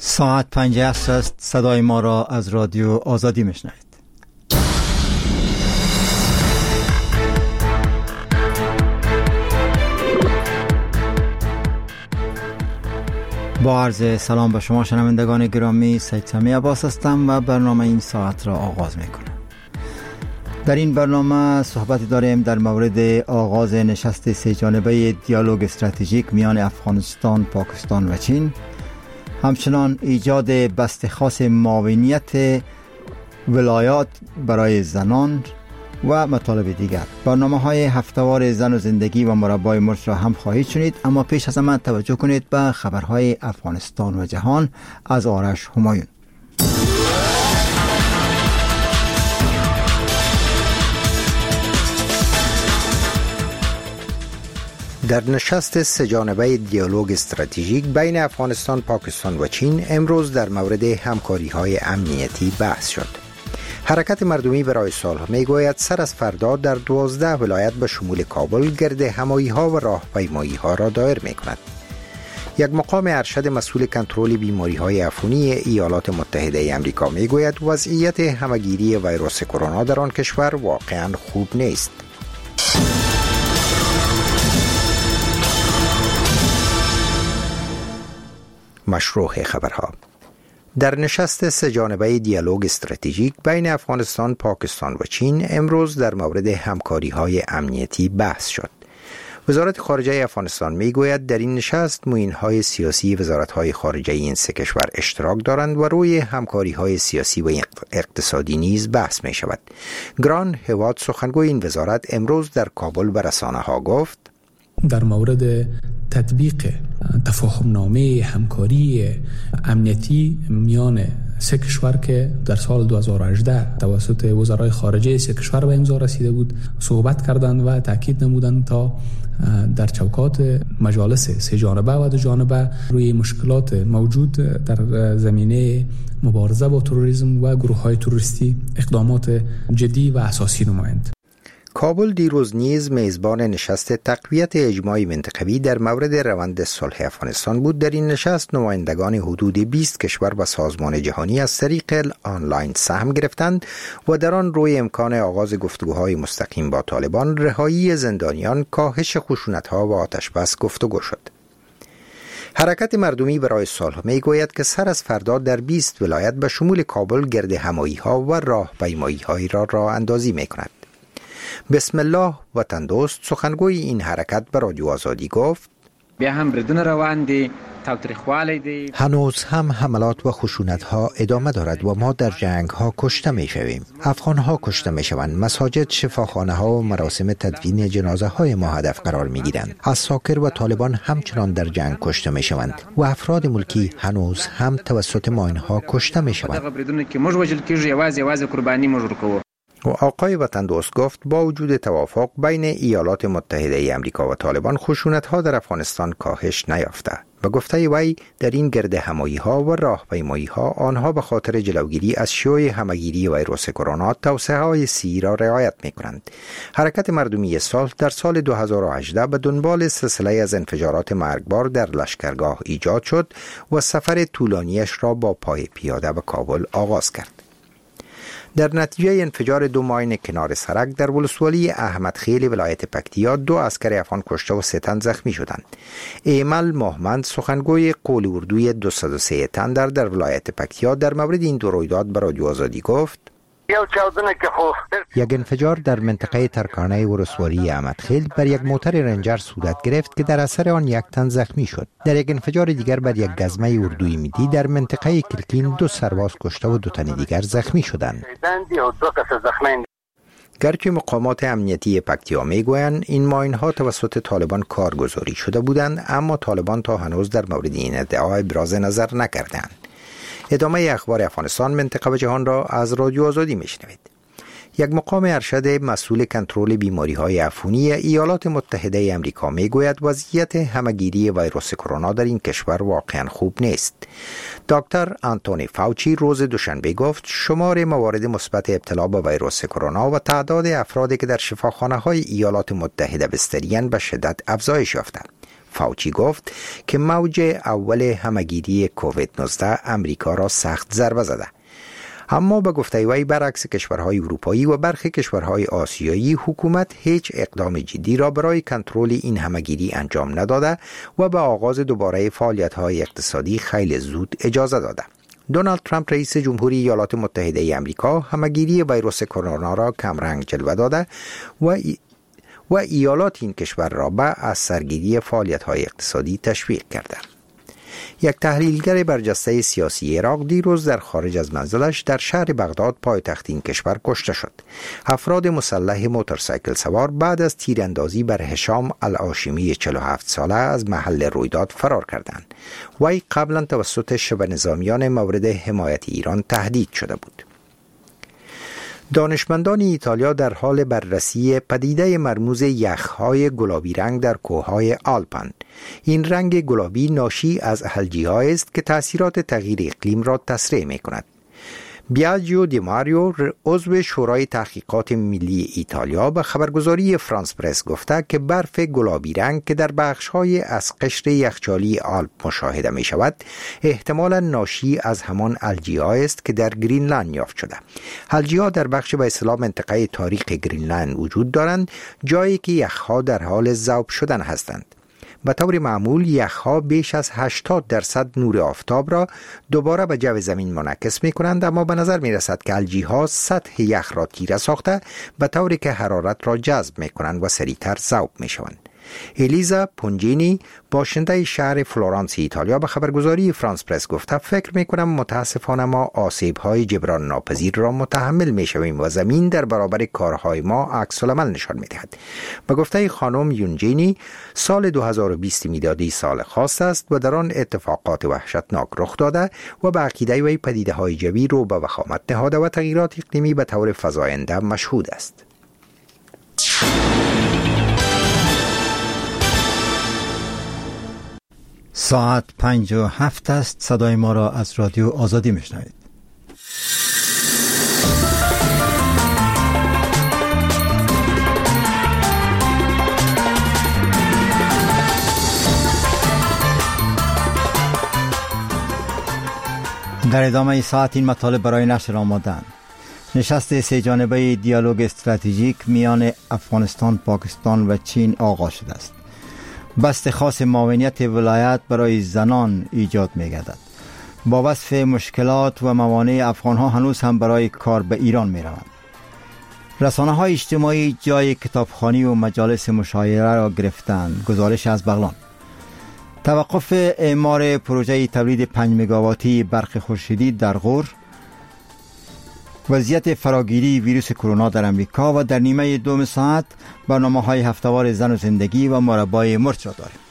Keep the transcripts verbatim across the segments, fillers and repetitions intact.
ساعت پنج عصر است. صدای ما را از رادیو آزادی میشنوید. با عرض سلام به شما شنوندگان گرامی، سید سمی عباس هستم و برنامه این ساعت را آغاز میکنم. در این برنامه صحبتی داریم در مورد آغاز نشست سه جانبه دیالوگ استراتژیک میان افغانستان، پاکستان و چین، همچنان ایجاد بست خاص معاونیت ولایات برای زنان و مطالب دیگر. برنامه های هفتهوار زن و زندگی و مربای مرچ را هم خواهید شنید، اما پیش از آن توجه کنید به خبرهای افغانستان و جهان از آرش همایون. در نشست سه جانبه دیالوگ استراتژیک بین افغانستان، پاکستان و چین امروز در مورد همکاری‌های امنیتی بحث شد. حرکت مردمی برای صلح میگوید سر از فردا در دوازده ولایت به شمول کابل گرد همایی‌ها و راهپیمایی‌ها را دایر می‌کند. یک مقام ارشد مسئول کنترل بیماری‌های عفونی ایالات متحده آمریکا میگوید وضعیت همه‌گیری ویروس کرونا در آن کشور واقعاً خوب نیست. مشروع خبرها. در نشست سه جانبه دیالوگ استراتژیک بین افغانستان، پاکستان و چین امروز در مورد همکاری‌های امنیتی بحث شد. وزارت خارجه افغانستان میگوید در این نشست معین‌های سیاسی وزارت‌های خارجه این سه کشور اشتراک دارند و روی همکاری‌های سیاسی و اقتصادی نیز بحث می‌شود. گران هواد، سخنگوی این وزارت، امروز در کابل به رسانه‌ها گفت در مورد تطبیق تفاهم نامه همکاری امنیتی میان سه کشور که در سال دو هزار و هجده توسط وزرای خارجه سه کشور به امضا رسیده بود صحبت کردند و تاکید نمودند تا در چوکات مجالس سه جانبه و دو جانبه روی مشکلات موجود در زمینه مبارزه با تروریسم و گروه‌های تروریستی اقدامات جدی و اساسی نمایند. کابل دیروز نیز میزبان نشست تقویت اجماع منطقوی در مورد روند صلح افغانستان بود. در این نشست نمایندگان حدود بیست کشور و سازمان جهانی از طریق آنلاین سهم گرفتند و در آن روی امکان آغاز گفتگوهای مستقیم با طالبان، رهایی زندانیان، کاهش خشونت‌ها و آتش بس گفتگو شد. حرکت مردمی برای صلح میگوید که سر از فردا در بیست ولایت به شمول کابل گرد همایی‌ها و راهپیمایی‌های را راه اندازی می‌کند. بسم الله وطن دوست، سخنگوی این حرکت به رادیو آزادی گفت بیا هم بردن روان دی تاوتریخوالی دی هنوز هم حملات و خشونت ها ادامه دارد و ما در جنگ ها کشته می شویم. افغان ها کشته می شوند. مساجد، شفاخانه ها و مراسم تدفین جنازه های ما هدف قرار می گیرند. عساکر و طالبان همچنان در جنگ کشته می شوند و افراد ملکی هنوز هم توسط ما اینها کشته می شوند. و آقای وطن دوست گفت با وجود توافق بین ایالات متحده آمریکا و طالبان، خشونت‌ها در افغانستان کاهش نیافته. به گفته وی در این گرد همایی‌ها و راهپیمایی‌ها آنها به خاطر جلوگیری از شیوع همه‌گیری ویروس کرونا توصیه‌های سی را رعایت می‌کنند. حرکت مردمی صلح در سال دو هزار و هجده به دنبال سلسله از انفجارات مرگبار در لشکرگاه ایجاد شد و سفر طولانیش را با پای پیاده به کابل آغاز کرد. در نتیجه انفجار دو ماین کنار سرک در ولسوالی احمد خیل ولایت پکتیا دو عسکر افغان کشته و سه تن زخمی شدند. ایمل محمد، سخنگوی قول اردوی دویست و سه تندر در ولایت پکتیا، در مورد این دو رویداد به رادیو آزادی گفت یک انفجار در منطقه ترکانه ولسوالی احمد خیل بر یک موتر رنجر صورت گرفت که در اثر آن یک تن زخمی شد. در یک انفجار دیگر بر یک گزمه اردوی میدی در منطقه کلکین دو سرباز کشته و دو تن دیگر زخمی شدند. گرچه مقامات امنیتی پکتیا میگویند این ماین‌ها توسط طالبان کارگزاری شده بودند، اما طالبان تا هنوز در مورد این ادعا ابراز نظر نکردند. ادامه اخبار افغانستان، منطقه و جهان را از رادیو آزادی میشنوید. یک مقام ارشد مسئول کنترل بیماری‌های عفونی ایالات متحده آمریکا میگوید وضعیت همه‌گیری ویروس کرونا در این کشور واقعاً خوب نیست. دکتر آنتونی فاوچی روز دوشنبه گفت شمار موارد مثبت ابتلا به ویروس کرونا و تعداد افرادی که در شفاخانه‌های ایالات متحده بستری‌اند به شدت افزایش یافته. فاوچی گفت که موج اول همهگیری کووید نوزده امریکا را سخت ضربه زده. اما به گفته وی برعکس کشورهای اروپایی و برخی کشورهای آسیایی، حکومت هیچ اقدام جدی را برای کنترل این همهگیری انجام نداده و به آغاز دوباره فعالیت‌های اقتصادی خیلی زود اجازه داده. دونالد ترامپ رئیس جمهوری ایالات متحده ای آمریکا همهگیری ویروس کرونا را کمرنگ جلوه داده و ای و ایالات این کشور را به از سرگیری فعالیت‌های اقتصادی تشویق کرده. یک تحلیلگر برجسته سیاسی عراق دیروز در خارج از منزلش در شهر بغداد پایتخت این کشور کشته شد. افراد مسلح موتورسایکل سوار بعد از تیراندازی بر هشام الهاشمی چهل و هفت ساله از محل رویداد فرار کردند. وی قبلا توسط شبه نظامیان مورد حمایت ایران تهدید شده بود. دانشمندان ایتالیا در حال بررسی پدیده مرموز یخ‌های گلابی رنگ در کوههای آلپن. این رنگ گلابی ناشی از الژی‌ها است که تأثیرات تغییر اقلیم را تسریع می‌کند. بیاجیو دی ماریو عضو شورای تحقیقات ملی ایتالیا به خبرگزاری فرانس پرس گفته که برف گلابی رنگ که در بخش‌های از قشر یخچالی آلپ مشاهده می‌شود احتمالاً ناشی از همان الژی‌ها است که در گرینلند یافت شده. الژی‌ها در بخش به اصطلاح منطقه تاریک گرینلند وجود دارند، جایی که یخ‌ها در حال ذوب شدن هستند. به طور معمول یخ‌ها بیش از هشتاد درصد نور آفتاب را دوباره به جو زمین منعکس می کنند، اما به نظر می رسد که الژی‌ها سطح یخ را تیره ساخته به طوری که حرارت را جذب می کنند و سریعتر ذوب می شوند. الیزا پونجینی باشنده شهر فلورانس ایتالیا به خبرگزاری فرانس پرس گفته فکر می کنم متاسفانه ما آسیب‌های جبران ناپذیر را متحمل می شویم و زمین در برابر کارهای ما عکس العمل نشان می دهد. به گفته خانم یونجینی سال دو هزار و بیست میلادی سال خاص است و در آن اتفاقات وحشتناک رخ داده و به عقیده وی پدیده‌های جوی رو به وخامت نهاده و تغییرات اقلیمی به طور فزاینده مشهود است. ساعت پنج و هفت است. صدای ما را از رادیو آزادی میشنوید. در ادامه ساعت این مطالب برای نشر آماده‌اند. نشست سه جانبه دیالوگ استراتژیک میان افغانستان، پاکستان و چین آغاز شده است. بست خاص معاونیت ولایت برای زنان ایجاد می گردد. با وصف مشکلات و موانع افغان ها هنوز هم برای کار به ایران می روند. رسانه های اجتماعی جای کتابخوانی و مجالس مشاوره را گرفتند. گزارش از بغلان. توقف اعمار پروژه تولید پنج مگاواتی برق خورشیدی در غور. وضعیت فراگیری ویروس کرونا در امریکا و در نیمه دوم ساعت برنامه‌های هفته‌وار زن و زندگی و مربای مرچ را داریم.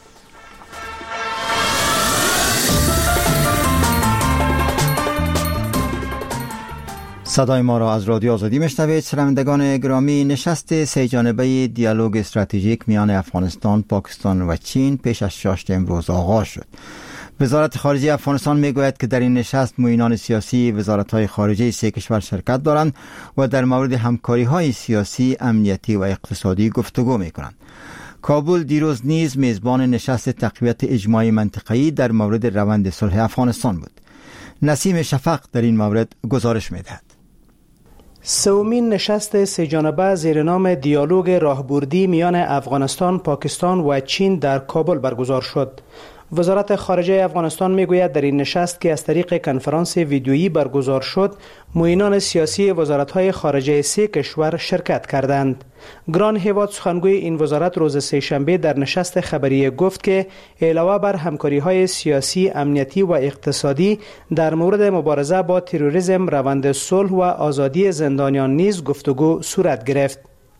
صدای ما را از رادیو آزادی میشنوید. شنوندگان گرامی، نشست سه جانبه دیالوگ استراتژیک میان افغانستان، پاکستان و چین پیش از شاشت امروز آغاز شد. وزارت خارجه افغانستان میگوید که در این نشست معینان سیاسی وزارت‌های خارجه سه کشور شرکت دارند و در مورد همکاری‌های سیاسی، امنیتی و اقتصادی گفتگو می‌کنند. کابل دیروز نیز میزبان نشست تقویت اجماعی منطقه‌ای در مورد روند صلح افغانستان بود. نسیم شفق در این مورد گزارش می‌دهد. سومین نشست سه جانبه زیر نام دیالوگ راهبردی میان افغانستان، پاکستان و چین در کابل برگزار شد. وزارت خارجه افغانستان میگوید در این نشست که از طریق کنفرانس ویدیویی برگزار شد، معینان سیاسی وزارت‌های خارجه سه کشور شرکت کردند. گران هیواد سخنگوی این وزارت روز سه‌شنبه در نشست خبری گفت که علاوه بر همکاری‌های سیاسی، امنیتی و اقتصادی در مورد مبارزه با تروریسم، روند صلح و آزادی زندانیان نیز گفتگو صورت گرفت.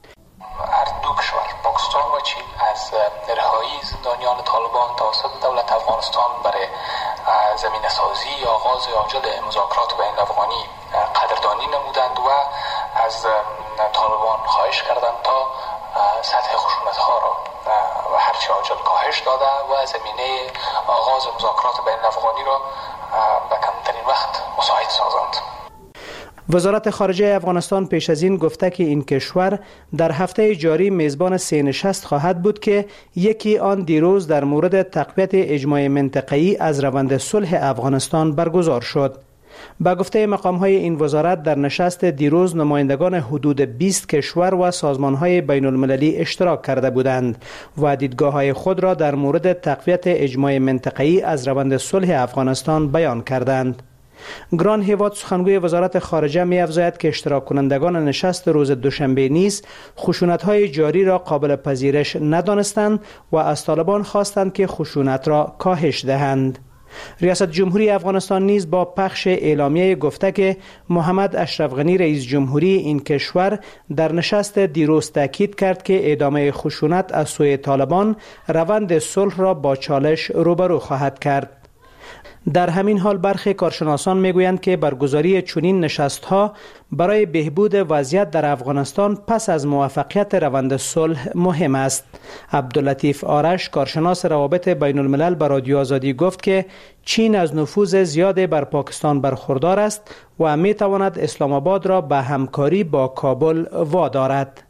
زندانیان طالبان توسط دولت افغانستان برای زمینه سازی آغاز عاجل مذاکرات بین افغانی قدردانی نمودند و از طالبان خواهش کردند تا سطح خشونت ها را و هرچه عاجل کاهش داده و زمینه آغاز مذاکرات بین افغانی را به کمترین وقت مساعد سازند. وزارت خارجه افغانستان پیش از این گفته که این کشور در هفته جاری میزبان سه نشست خواهد بود که یکی آن دیروز در مورد تقویت اجماع منطقه‌ای از روند صلح افغانستان برگزار شد. با گفته مقام‌های این وزارت در نشست دیروز نمایندگان حدود بیست کشور و سازمان‌های بین‌المللی اشتراک کرده بودند و دیدگاه‌های خود را در مورد تقویت اجماع منطقه‌ای از روند صلح افغانستان بیان کردند. گران هیواد سخنگوی وزارت خارجه می افزاید که اشتراک کنندگان نشست روز دوشنبه نیز خشونت‌های جاری را قابل پذیرش ندانستند و از طالبان خواستند که خشونت را کاهش دهند. ریاست جمهوری افغانستان نیز با پخش اعلامیه گفته که محمد اشرف غنی رئیس جمهوری این کشور در نشست دیروز تاکید کرد که ادامه خشونت از سوی طالبان روند صلح را با چالش روبرو خواهد کرد. در همین حال برخی کارشناسان میگویند که برگزاری چنین نشست‌ها برای بهبود وضعیت در افغانستان پس از موفقیت روند صلح مهم است. عبداللطیف آرش کارشناس روابط بین الملل به رادیو آزادی گفت که چین از نفوذ زیاد بر پاکستان برخوردار است و می تواند اسلام آباد را به همکاری با کابل وادارد.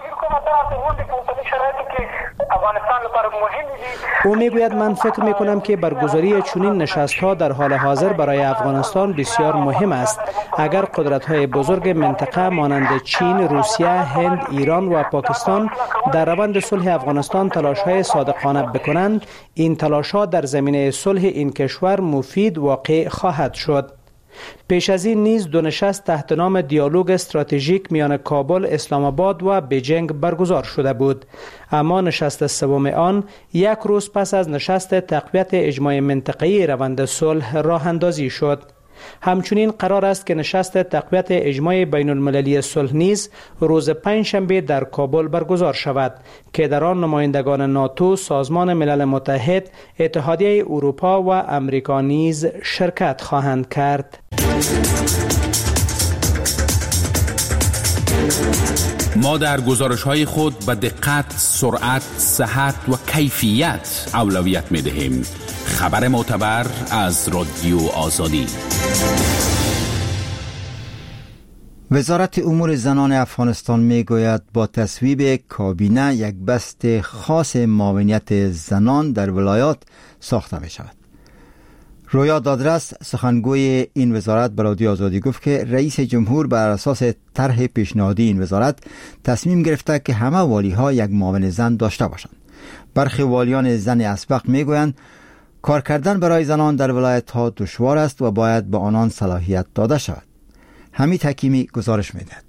او میگوید من فکر میکنم که برگزاری چنین نشست‌ها در حال حاضر برای افغانستان بسیار مهم است. اگر قدرت‌های بزرگ منطقه مانند چین، روسیه، هند، ایران و پاکستان در روند صلح افغانستان تلاش‌های صادقانه بکنند، این تلاش‌ها در زمینه صلح این کشور مفید واقع خواهد شد. پیش از این نیز دو نشست تحت نام دیالوگ استراتژیک میان کابل، اسلام آباد و بیجینگ برگزار شده بود، اما نشست سوم آن یک روز پس از نشست تقویت اجماع منطقه‌ای روند صلح راه اندازی شد. همچنین قرار است که نشست تقویت اجماع بین المللی صلح نیز روز پنجشنبه در کابل برگزار شود که در آن نمایندگان ناتو، سازمان ملل متحد، اتحادیه اروپا و امریکا نیز شرکت خواهند کرد. ما در گزارش‌های خود به دقت، سرعت، صحت و کیفیت اولویت می‌دهیم. خبر معتبر از رادیو آزادی. وزارت امور زنان افغانستان میگوید با تصویب کابینه یک بست خاص معاونیت زنان در ولایات ساخته می شود. رویا دادرس سخنگوی این وزارت به رادیو آزادی گفت که رئیس جمهور بر اساس طرح پیشنهادی این وزارت تصمیم گرفته که همه والی ها یک معاون زن داشته باشند. برخی والیان زن اسبق میگویند کار کردن برای زنان در ولایت ها دشوار است و باید به آنان صلاحیت داده شود. حمید حکیمی گزارش میدهد.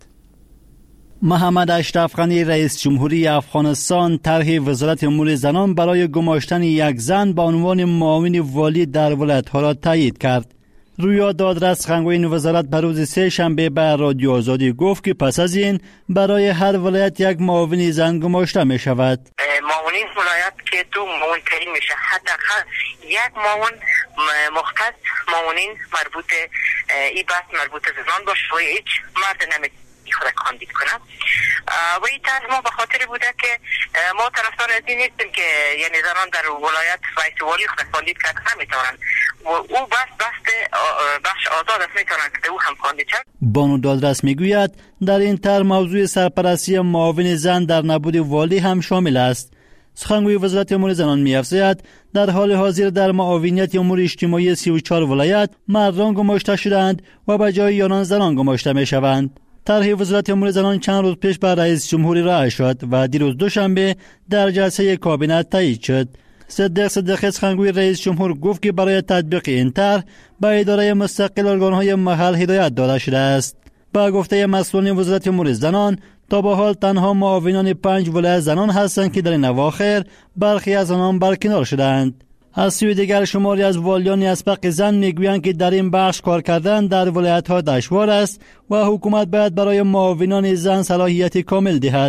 محمد اشرف غنی رئیس جمهوری افغانستان طرح وزارت امور زنان برای گماشتن یک زن به عنوان معاون والی در ولایت ها را تایید کرد. رویا دادرس سخنگوی این وزارت به روز سه شنبه به رادیو آزادی گفت که پس از این برای هر ولایت یک معاون زن گماشته می شود. معاونین ولایت که دو معاون تعیین میشه، حداقل یک معاون مختص معاونین مربوط ای بحث مربوط به زنان باشه و هیچ مرد نمیتونه خود کاندید کنم و این طرح ما به خاطر بوده که ما طرفدار از این نیستیم که یعنی زنان در ولایت رئیس والی خود کاندید کرد نمیتونن و او بس بست بخش آزاد است میتونن که او هم کاندید شد. بانو دادرس میگوید در این طرح موضوع سرپرستی معاون زن در نبود والی هم شامل است. سخنگوی وزارت امور زنان می‌افزاید در حال حاضر در معاونیت امور اجتماعی سی و چهار ولایت مردان گماشته شدند و به جای آنان زنان گماشته می‌شوند. طرح وزارت امور زنان چند روز پیش بر رئیس جمهوری رای شد و دیروز دوشنبه در جلسه کابینه تایید شد. صدیق صدیقی سخنگوی رئیس جمهور گفت که برای تطبیق این طرح به اداره مستقل ارگان‌های محل هدایت داده شده است. با گفته مسئولان وزارت امور زنان تا به حال تنها معاونان پنج ولایت زنان هستند که در این اواخر برخی از آنان برکنار شدند. از سوی دیگر شماری از والیان اسبق زن میگویند که در این بخش کار کردن در ولایت ها دشوار است و حکومت باید برای معاونان زن صلاحیت کامل دهد.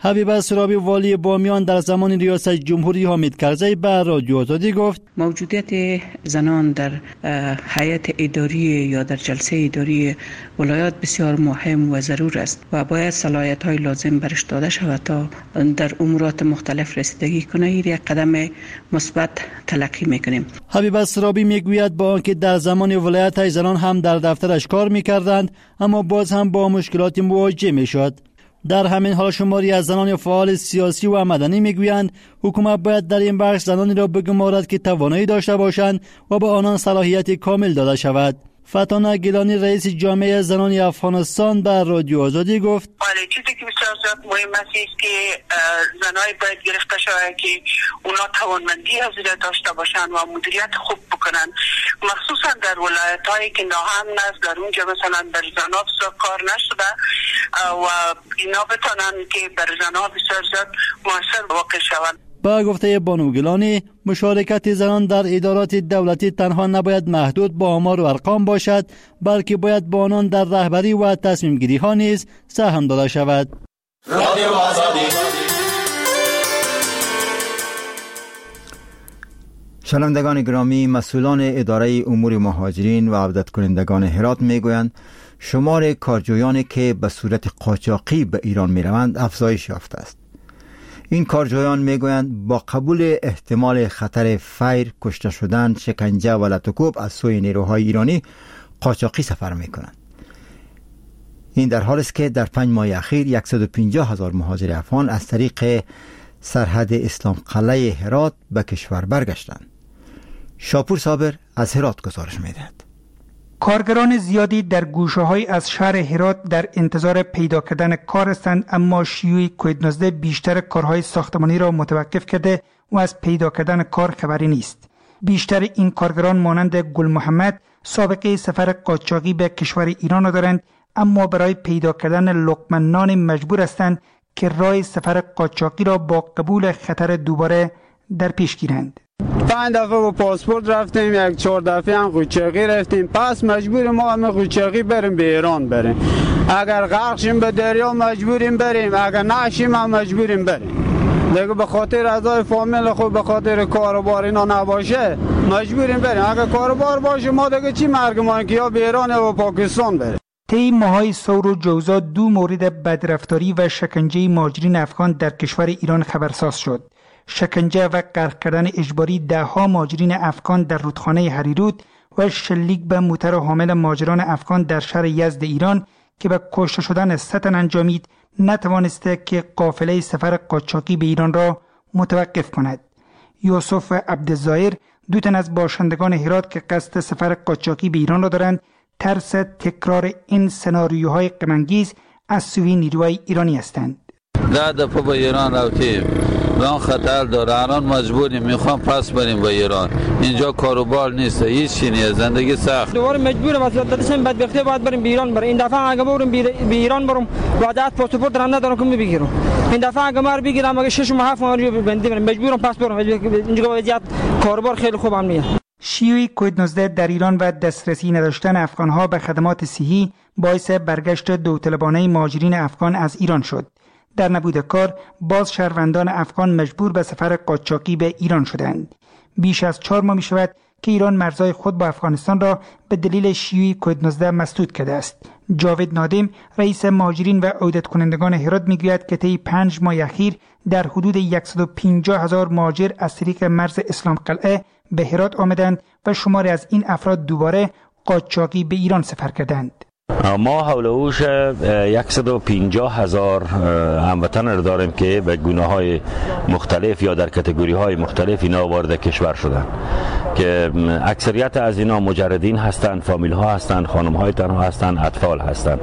حبیب سرابی والی بامیان در زمان ریاست جمهوری حامد کرزی به رادیو آزادی گفت موجودیت زنان در هیئت اداری یا در جلسه اداری ولایات بسیار مهم و ضرور است و باید صلاحیت های لازم برش داده شود تا در امورات مختلف رسیدگی کنه. این یک قدم مثبت تلقی میکنیم. حبیب سرابی میگوید با آنکه در زمان ولایت زنان هم در دفترش کار میکردند اما باز هم با مشکلات مواجه میشد. در همین حال شماری از زنان فعال سیاسی و مدنی میگویند حکومت باید در این بخش زنانی را بگمارد که توانایی داشته باشند و به آنان صلاحیت کامل داده شود. فتانه گیلانی رئیس جامعه زنان افغانستان در رادیو آزادی گفت ولی چیزی که بسیار زیاد مهم است که زنای باید گرفته شود که اونا توانمندی حاضر داشته باشند و مدیریت خوب بکنن، مخصوصا در ولایت‌هایی که ناامن است. در اونجا مثلا بر زنها بسیار کار نشده و اینا بتونن که بر زنها بسیار زیاد مؤثر واقع شوند. با گفته بانو گیلانی مشارکت زنان در ادارات دولتی تنها نباید محدود با آمار و ارقام باشد، بلکه باید با آنان در رهبری و تصمیم گیری ها نیز سهم داده شود. رادیو آزادی. شنوندگان گرامی، مسئولان اداره امور مهاجرین و عودت کنندگان هرات میگویند شمار کارجویانی که به صورت قاچاقی به ایران میروند افزایش یافته است. این کارجویان میگویند با قبول احتمال خطر فیر، کشته شدن، شکنجه و لطوکوب از سوی نیروهای ایرانی قاچاقی سفر میکنند. این در حالی است که در پنج ماه اخیر صد و پنجاه هزار مهاجر افغان از طریق سرحد اسلام قلعه هرات به کشور برگشتند. شاپور صابر از هرات گزارش میدهد. کارگران زیادی در گوشه‌های از شهر هرات در انتظار پیدا کردن کار هستند، اما شیوع کووید نوزده بیشتر کارهای ساختمانی را متوقف کرده و از پیدا کردن کار خبری نیست. بیشتر این کارگران مانند گل محمد سابقه سفر قاچاقی به کشور ایران را دارند، اما برای پیدا کردن لقمه نان مجبور هستند که راه سفر قاچاقی را با قبول خطر دوباره در پیش گیرند. پنج دفعه با پاسپورت رفتیم، یک چهار دفعه هم قاچاقی رفتیم، پس مجبور ما هم قاچاقی بریم به ایران بریم. اگر غرق شیم به دریا مجبوریم بریم، اگر نشیم هم مجبوریم بریم. دیگه به خاطر اعضای فامیل خود، به خاطر کاروبار اینا نباشه مجبوریم بریم. اگر کاروبار باشه ما دیگه چی مرگمان که یا به ایران یا پاکستان بریم. طی ماهای ثور و جوزا دو مورد بدرفتاری و شکنجه مهاجرین افغان در کشور ایران خبرساز شد. شکنجه و غرق کردن اجباری ده ها مهاجرین افغان در رودخانه هریرود و شلیک به موتر حامل مهاجران افغان در شهر یزد ایران که به کشته شدن سه تن انجامید نتوانسته که قافله سفر قاچاقی به ایران را متوقف کند. یوسف عبدالظاهر، دو تن از باشندگان هرات که قصد سفر قاچاقی به ایران را دارند، ترس تکرار این سناریوهای غم‌انگیز از سوی نیروهای ایرانی هستند. ده دفعه به ایران رفتیم، راه خطر داره، الان مجبوریم میخوام پس بریم به ایران. اینجا کاروبار نیست، هیچ چیزی نیست، زندگی سخت. دوباره مجبورم از دادشم بدبختی باید بریم به ایران بریم. این دفعه اگه برم به ایران برم بعدت پاسپورت دارم ندارم که بگیرم. این دفعه اگه مر بگیرم اگه شش ماه هفت ماه بنده برم مجبورم پس برم. اینجا وضعیت کاروبار خیلی خوب هم نیست. شیوع کووید نوزده در ایران و دسترسی نداشتن افغان‌ها به خدمات صحی باعث برگشت داوطلبانه مهاجرین افغان از ایران شد. در نبود کار باز شهروندان افغان مجبور به سفر قاچاقی به ایران شدند. بیش از چهار ماه می شود که ایران مرزهای خود با افغانستان را به دلیل شیوع کووید نوزده مسدود کرده است. جاوید نادم، رئیس مهاجرین و عودت کنندگان هرات میگوید که طی پنج ماه اخیر در حدود صد و پنجاه هزار مهاجر از طریق مرز اسلام قلعه به هرات آمدند و شماری از این افراد دوباره قاچاقی به ایران سفر کردند. ما حولوش صد و پنجاه هزار هموطن را داریم که به گناه‌های مختلف یا در کاتگوری‌های مختلف اینا وارد کشور شدن که اکثریت از اینا مجردین هستند، فامیل ها هستند، خانم های تنها هستند، اطفال هستند.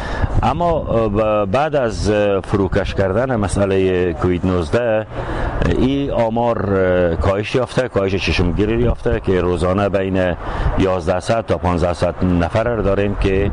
اما بعد از فروکش کردن مسئله کووید نوزده این آمار کاهش یافته، کاهش چشمگیری یافته که روزانه بین یازده تا پانزده نفر را داریم که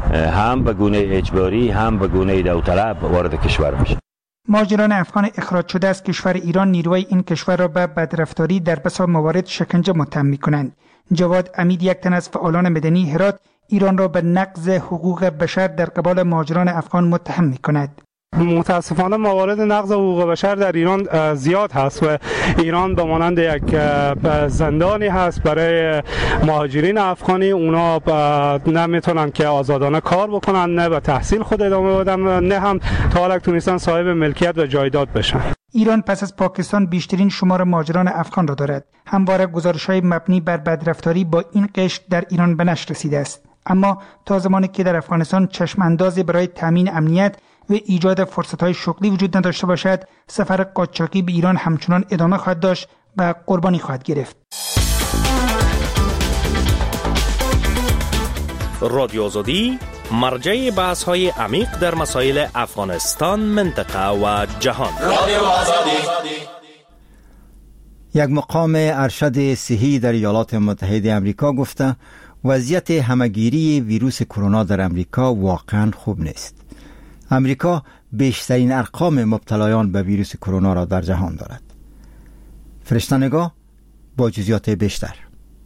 هم به گونه اجباری هم به گونه داوطلب وارد کشور میشه. مهاجران افغان اخراج شده از کشور ایران نیروهای این کشور را به بدرفتاری در بسیار موارد شکنجه متهم می‌کنند. جواد امید، یک تن از فعالان مدنی هرات، ایران را به نقض حقوق بشر در قبال مهاجران افغان متهم می‌کند. متاسفانه موارد نقض حقوق بشر در ایران زیاد هست و ایران به مانند یک زندانی هست برای مهاجرین افغانی. اونا نمیتونن که آزادانه کار بکنن، نه به تحصیل خود ادامه بدن، نه هم تا حالا تونستن صاحب ملکیت و جایداد بشن. ایران پس از پاکستان بیشترین شمار مهاجران افغان را دارد. همواره گزارش‌های مبنی بر بدرفتاری با این قشر در ایران به نشر رسیده است. اما تا زمانی که در افغانستان چشم اندازی برای تامین امنیت و ایجاد فرصت‌های شغلی وجود نداشته باشد، سفر قاچاقی به ایران همچنان ادامه خواهد داشت و قربانی خواهد گرفت. رادیو آزادی مرجع بحث‌های عمیق در مسائل افغانستان، منطقه و جهان. رادیو آزادی. یک مقام ارشد صحی در ایالات متحده آمریکا گفته وضعیت همگیری ویروس کرونا در آمریکا واقعا خوب نیست. آمریکا بیشترین ارقام مبتلایان به ویروس کرونا را در جهان دارد. فرشته نگاه با جزئیات بیشتر.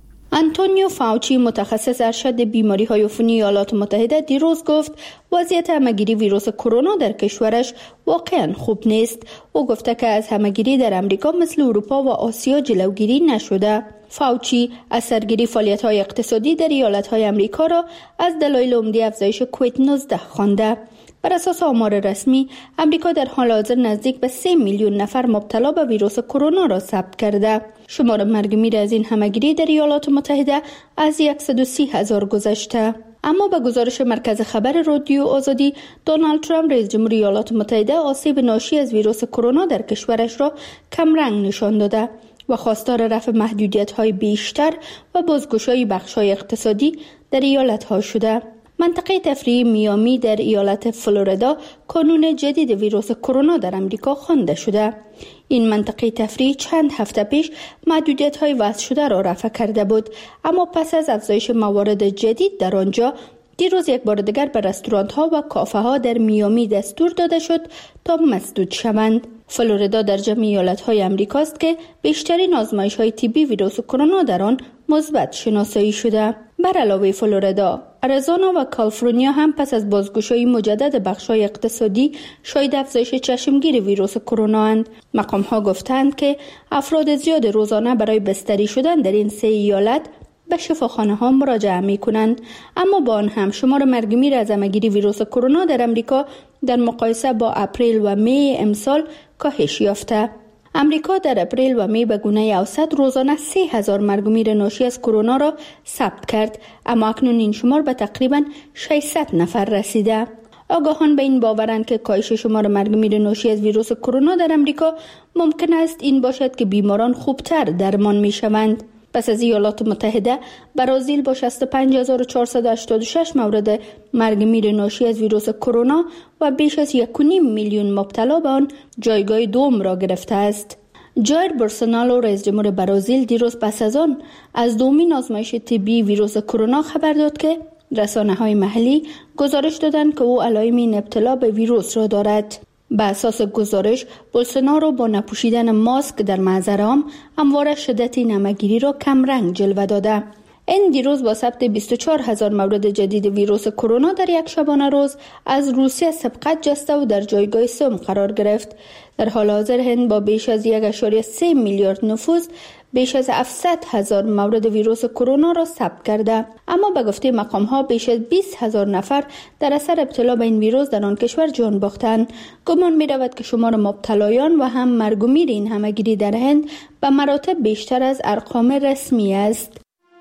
آنتونیو فاوچی، متخصص ارشد بیماری‌های عفونی ایالات متحده، دیروز گفت وضعیت همگیری ویروس کرونا در کشورش واقعا خوب نیست. او گفته که از همگیری در امریکا مثل اروپا و آسیا جلوگیری نشده. فاوچی از سرگیری فعالیت‌های اقتصادی در ایالت‌های امریکا را از دلایل عمده افزایش کووید نوزده خوانده. بر اساس آمار رسمی، امریکا در حال حاضر نزدیک به سه میلیون نفر مبتلا به ویروس کرونا را ثبت کرده. شمار مرگ میر از این همگیری در ایالات متحده از صد و سی هزار گذشته. اما به گزارش مرکز خبر رادیو آزادی، دونالد ترامپ رئیس جمهور ایالات متحده آسیب ناشی از ویروس کرونا در کشورش را کم رنگ نشان داده و خواستار رفع محدودیت‌های بیشتر و بازگشایی بخش‌های اقتصادی در ایالت‌ها شده. منطقه تفریحی میامی در ایالت فلوریدا کانون جدید ویروس کرونا در امریکا خوانده شده. این منطقه تفریحی چند هفته پیش محدودیت‌های وضع شده را رفع کرده بود، اما پس از افزایش موارد جدید در آنجا، دیروز یک بار دیگر به رستوران‌ها و کافه‌ها در میامی دستور داده شد تا مسدود شوند. فلوریدا در جمع ایالت‌های امریکاست که بیشترین آزمایش‌های طبی ویروس کرونا در آن مثبت شناسایی شده. بر علاوه فلوریدا، آریزونا و کالیفرنیا هم پس از بازگشایی مجدد بخش‌های اقتصادی شاهد افزایش چشمگیر ویروس کرونا اند. مقام‌ها گفتند که افراد زیاد روزانه برای بستری شدن در این سه ایالت به شفاخانه‌ها مراجعه می‌کنند، اما با آن هم شمار مرگ میر از همگیری ویروس کرونا در امریکا در مقایسه با اپریل و می امسال کاهش یافته. امریکا در اپریل و می به گونه اوسط روزانه سه هزار مرگ میر ناشی از کرونا را ثبت کرد، اما اکنون این شمار به تقریباً ششصد نفر رسیده. آگاهان به این باورند که کاهش شمار مرگ میر ناشی از ویروس کرونا در امریکا ممکن است این باشد که بیماران خوبتر درمان می‌شوند. پس از ایالات متحده، برزیل با شصت و پنج هزار و چهارصد و هشتاد و شش مورد مرگ میر ناشی از ویروس کرونا و بیش از یک و نیم میلیون مبتلا به آن جایگاه دوم را گرفته است. جایر بولسونارو، رئیس جمهور برزیل، دیروز پس از آن از دومین آزمایش طبی ویروس کرونا خبر داد که رسانه‌های محلی گزارش دادند که او علائم ابتلا به ویروس را دارد. به اساس گزارش، بولسونارو با نپوشیدن ماسک در محضر عام همواره شدت این همگیری را کم رنگ جلوه داده. این دیروز با ثبت بیست و چهار هزار مورد جدید ویروس کرونا در یک شبانه روز از روسیه سبقت جسته و در جایگاه سوم قرار گرفت. در حال حاضر هند با بیش از یک ممیز سه میلیارد نفوس بیش از هفتصد هزار مورد ویروس کرونا را ثبت کرده، اما به گفته مقام‌ها بیش از بیست هزار نفر در اثر ابتلا به این ویروس در آن کشور جان باختند. گمان می‌رود که شمار مبتلایان و هم مرگ و میر این همگیری در هند به مراتب بیشتر از ارقام رسمی است.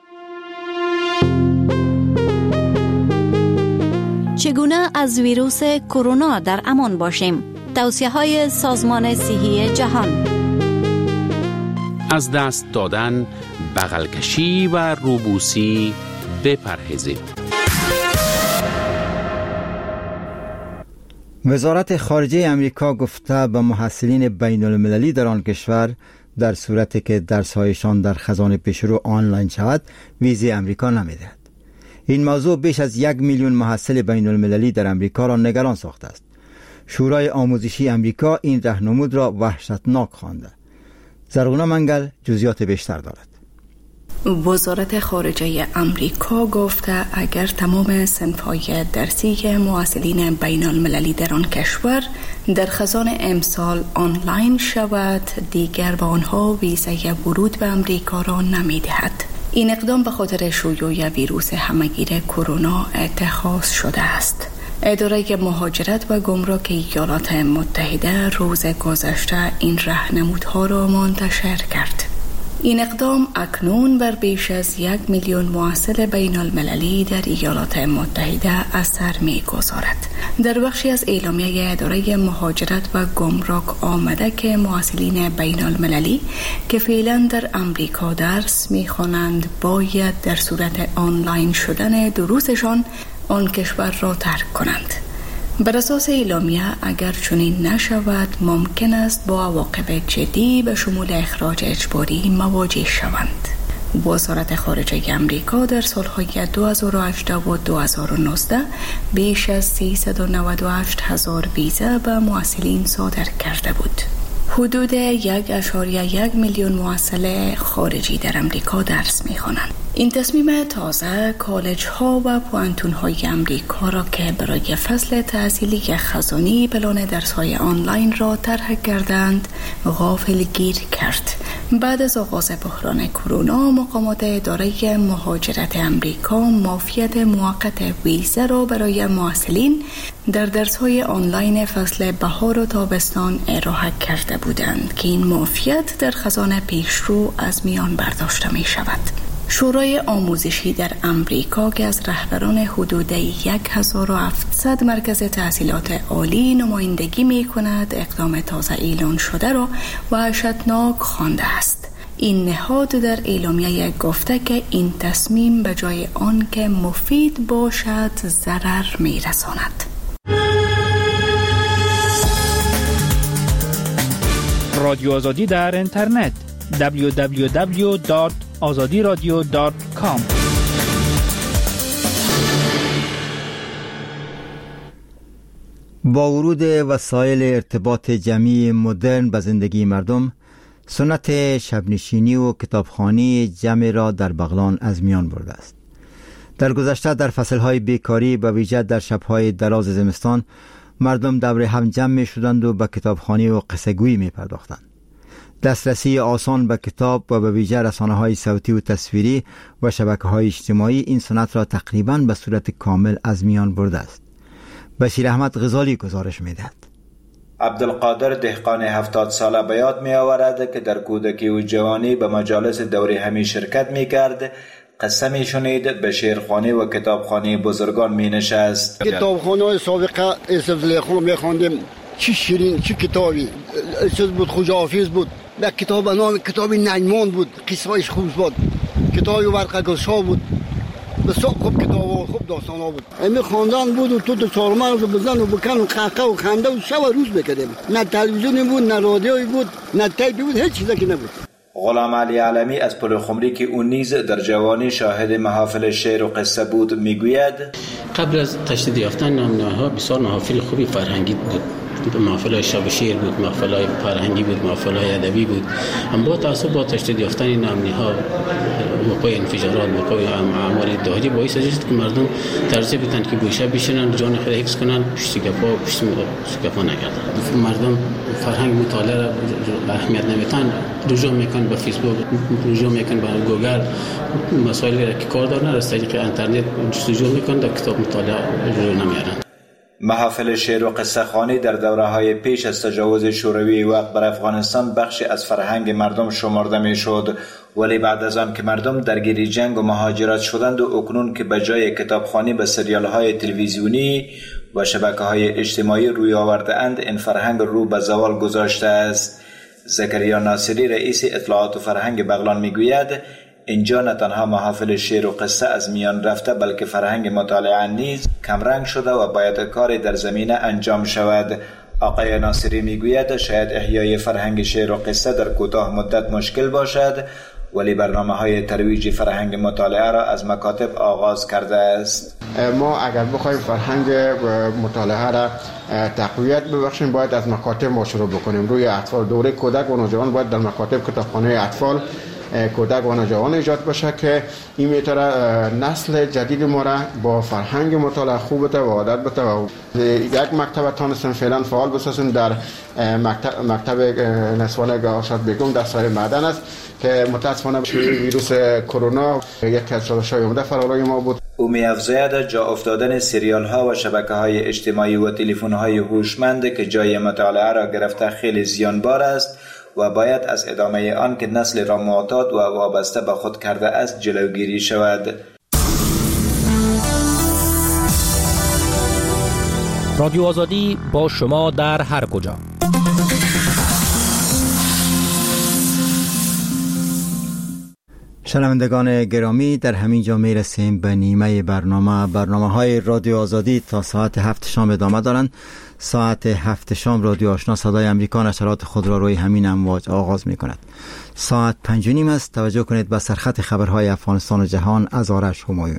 چگونه از ویروس کرونا در امان باشیم؟ توصیه‌های سازمان صحی جهان: از دست دادن، بغل کشی و روبوسی بپرهیزید. وزارت خارجه امریکا گفته به محصلین بین المللی در آن کشور در صورتی که درس‌هایشان در خزانه پیشرو آنلاین شود، ویزای امریکا نمی‌دهد. این موضوع بیش از یک میلیون محصل بین المللی در امریکا را نگران ساخته است. شورای آموزشی امریکا این راهنمود را وحشتناک خوانده. زرغونه منگل جزئیات بیشتر دارد. وزارت خارجه امریکا گفته اگر تمام صنف‌های درسی مواصلین بین المللی در آن کشور در خزان امسال آنلاین شود، دیگر به آنها ویزای ورود به امریکا را نمی‌دهد. این اقدام به خاطر شیوع ویروس همهگیر کرونا اتخاذ شده است. اداره مهاجرت و گمرک ایالات متحده روز گذشته این راهنمودها را منتشر کرد. این اقدام اکنون بر بیش از یک میلیون مواصل بین المللی در ایالات متحده اثر می گذارد. در بخشی از اعلامیه اداره مهاجرت و گمرک آمده که مواصلین بین المللی که فعلا در امریکا درس می خوانند باید در صورت آنلاین شدن دروسشان آن کشور را ترک کنند. بر اساس اعلامیه اگر چنین نشود ممکن است با عواقب جدی به شمول اخراج اجباری مواجه شوند. وزارت خارجه امریکا در سالهای دو هزار و هجده و دو هزار و نوزده بیش از سیصد و نود و هشت هزار ویزا به مواصلین صادر کرده بود. حدود یک اشاریه یک میلیون مواصل خارجی در امریکا درس می‌خوانند. این تصمیم تازه کالج ها و پوانتون های امریکا را که برای فصل تحصیلی خزانی پلان درس های آنلاین را طرح کردند غافل گیر کرد. بعد از آغاز بحران کرونا مقامات اداره مهاجرت امریکا معافیت موقت ویزا را برای مواصلین در درس های آنلاین فصل بهار و تابستان ارائه کرده بودند که این معافیت در خزان پیشرو از میان برداشته می شود. شورای آموزشی در امریکا که از رهبران حدود هزار و هفتصد مرکز تحصیلات عالی نمایندگی می کند اقدام تازه اعلان شده را وحشتناک خوانده است. این نهاد در اعلامیه گفته که این تصمیم به جای آن که مفید باشد ضرر می رساند. رادیو آزادی در اینترنت دبلیو دبلیو دبلیو دات آزادی رادیو دات کام. با ورود وسایل ارتباط جمعی مدرن به زندگی مردم، سنت شبنشینی و کتابخوانی جمع را در بغلان از میان برده است. در گذشته در فصلهای بیکاری و ویژه در شبهای دراز زمستان مردم دور هم جمع می شدند و به کتابخوانی و قصه‌گویی می پرداختند. دسترسی آسان به کتاب و به ویژه رسانه‌های صوتی و تصویری و شبکه‌های اجتماعی این سنت را تقریباً به صورت کامل از میان برده است. بشیر احمد غزالی گزارش می‌دهد. عبدالقادر دهقان هفتاد ساله به یاد می آورد که در کودکی و جوانی به مجالس دوره همی شرکت می کرد، قصه می شنید، به شعرخوانی و کتابخوانی بزرگان می نشست. کتابخانه‌های سابقه اسفلیخون می خواندیم، چی شیرین، چی کتابی، چیز بود، خوجا حافظ بود، به کتاب نام کتاب نجمان بود، قصه‌اش خوب بود، کتاب ورقه گلشاه بود، بسیار خوب کتاب و خوب داستان ها بود. امی خواندن بود و تو تو چهارمغز رو بزن و بکن و قهقه و خنده و شب و روز بکردیم. نه تلویزیونی بود، نه رادیویی بود، نه تیپی بود، هیچ چیزی که نبود. غلام علی علمی از پل خمری که اون نیز در جوانی شاهد محافل شعر و قصه بود میگوید قبل از تشدید یافتن نامه‌ها بسیار محافل خوبی فرهنگی بود. محفل‌های شب شعر بود، محفل‌های فرهنگی بود، محفل‌های ادبی بود. اما با تأسف با تشدید یافتن نامه‌ها وقوع انفجارات، وقوع اعمال داهری باعث شد که مردم ترجیح بدن که گوشه بشینن، جان خود حفظ کنن، پشت گپا و پشت گپا نگردن. مردم فرهنگ مطالعه را اهمیت نمیدن، رجوع میکنن به فیسبوک، رجوع میکنن به گوگل، مسائلی را که کار دارن از طریق اینترنت جستجو میکنن، در کتاب مطالعه رجوع نمیارن. محافل شعر و قصه خوانی در دوره‌های پیش از تجاوز شوروی وقت بر افغانستان بخشی از فرهنگ مردم شمرده میشد، ولی بعد از آن که مردم درگیر جنگ و مهاجرت شدند و اکنون که به جای کتابخوانی به سریال‌های تلویزیونی و شبکه‌های اجتماعی روی آورده اند، این فرهنگ رو به زوال گذاشته است. زکریا ناصری رئیس اطلاعات و فرهنگ بغلان میگوید اینجا نه تنها محافل شعر و قصه از میان رفته بلکه فرهنگ مطالعه نیز کمرنگ شده و باید کاری در زمینه انجام شود. آقای ناصری میگوید شاید احیای فرهنگ شعر و قصه در کوتاه مدت مشکل باشد، ولی برنامه‌های ترویج فرهنگ مطالعه را از مکاتب آغاز کرده است. ما اگر بخوایم فرهنگ مطالعه را تقویت ببخشیم باید از مکاتب ما شروع بکنیم. روی اطفال، دوره کودک و نوجوان باید در مکاتب کتابخانه اطفال کودک و نوجوان ایجاد بشه که این میتونه نسل جدید ما را با فرهنگ مطالعه خوب بده و عادت بده و یک مکتب تانستن فعلا فعال بسازیم در مکتب, مکتب نسوان گاوشات بیگم در سایر معدن است که متاسفانه ویروس کرونا یک از چالش‌های عمده فرالای ما بود. او می‌افزاید جا افتادن سریال ها و شبکه‌های اجتماعی و تلفن‌های هوشمند که جای مطالعه را گرفته خیلی زیانبار است و باید از ادامه آن که نسل را معتاد و وابسته به خود کرده است جلوگیری شود. رادیو آزادی با شما در هر کجا. شنوندگان گرامی، در همین جا می رسیم به نیمه برنامه. برنامه های رادیو آزادی تا ساعت هفت شام ادامه دارند. ساعت هفت شام رادیو آشنا صدای امریکا نشرات خود را روی همین امواج آغاز می کند. ساعت پنج و نیم است. توجه کنید به سرخط خبرهای افغانستان و جهان از آرش همایون.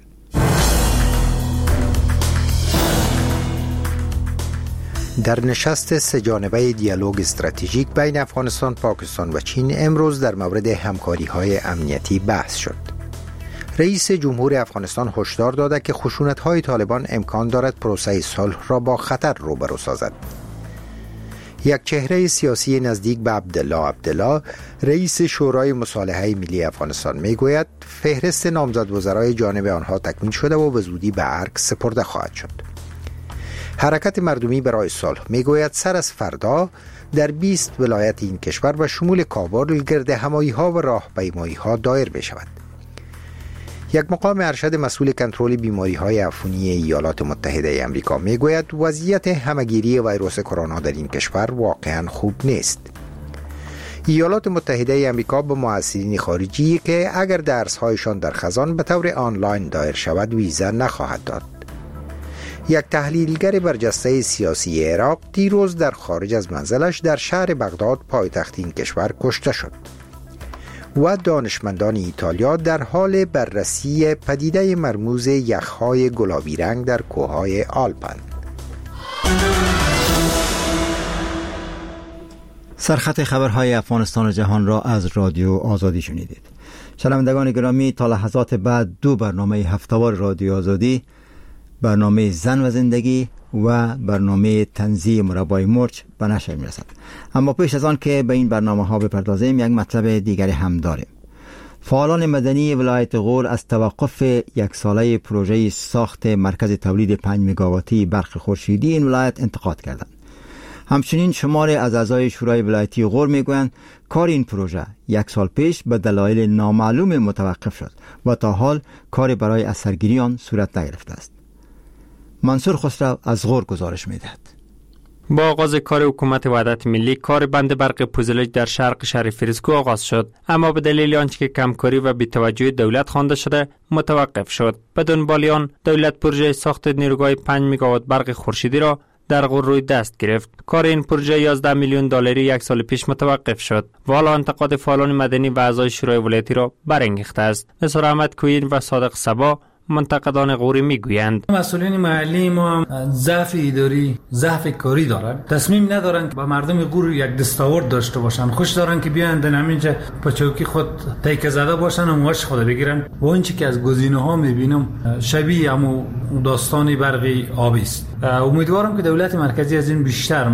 در نشست سه جانبه دیالوگ استراتژیک بین افغانستان، پاکستان و چین امروز در مورد همکاری‌های امنیتی بحث شد. رئیس جمهور افغانستان هشدار داده که خشونت‌های طالبان امکان دارد پروسه صلح را با خطر روبرو سازد. یک چهره سیاسی نزدیک به عبدالله عبدالله، رئیس شورای مصالحه ملی افغانستان میگوید فهرست نامزد وزرای جانب آنها تکمیل شده و به زودی به ارگ سپرده خواهد شد. حرکت مردمی برای صلح میگوید سر از فردا در بیست ولایت این کشور و شمول کابل گرد همایی‌ها و راهپیمایی‌ها دایر می شود. یک مقام ارشد مسئول کنترل بیماری‌های عفونی ایالات متحده آمریکا میگوید وضعیت همه‌گیری ویروس کرونا در این کشور واقعاً خوب نیست. ایالات متحده آمریکا به محصلین خارجی که اگر درس‌هایشان در خزان به طور آنلاین دایر شود ویزا نخواهد داد. یک تحلیلگر برجسته سیاسی عراق دیروز در خارج از منزلش در شهر بغداد پایتخت این کشور کشته شد و دانشمندان ایتالیا در حال بررسی پدیده مرموز یخ‌های گلابی رنگ در کوههای آلپند. سرخط خبرهای افغانستان و جهان را از رادیو آزادی شنیدید. شنوندگان گرامی، تا لحظات بعد دو برنامه هفته‌وار رادیو آزادی، برنامه زن و زندگی و برنامه تنزیه مربای مرچ به نشر می رسد. اما پیش از آن که به این برنامه ها بپردازیم، یک مطلب دیگری هم داریم. فعالان مدنی ولایت غور از توقف یک ساله پروژه ساخت مرکز تولید پنج مگاواتی برق خورشیدی این ولایت انتقاد کردند. همچنین شماری از اعضای شورای ولایتی غور میگویند کار این پروژه یک سال پیش به دلایل نامعلوم متوقف شد و تا حال کار برای اثرگیری آن صورت نگرفته است. منصور خسرو از غور گزارش میدهد. با آغاز کار حکومت وحدت ملی، کار بند برق پوزلج در شرق شهر فریسکو آغاز شد، اما به دلیل آنچه که کمکاری و بی‌توجهی دولت خوانده شده متوقف شد. بدون دنبال آن دولت پروژه ساخت نیروگاه پنج مگاوات برق خورشیدی را در غور روی دست گرفت. کار این پروژه یازده میلیون دلاری یک سال پیش متوقف شد و حالا انتقاد فعالان مدنی و اعضای شورای ولایتی را برانگیخته است. مثل احمد کوین و صادق صبا منتقدان غوری میگویند مسئولین محلی ما ضعف اداری، ضعف کاری دارند. تصمیم ندارند با مردم غور یک دستاورد داشته باشند. خوش دارند که بیان در همینجا با چوکی خود تیکه زده باشند و موش خود بگیرن. و این چی که از گزینه ها میبینم شبیه همو داستانی برقی آبی است. امیدوارم که دولت مرکزی از این بیشتر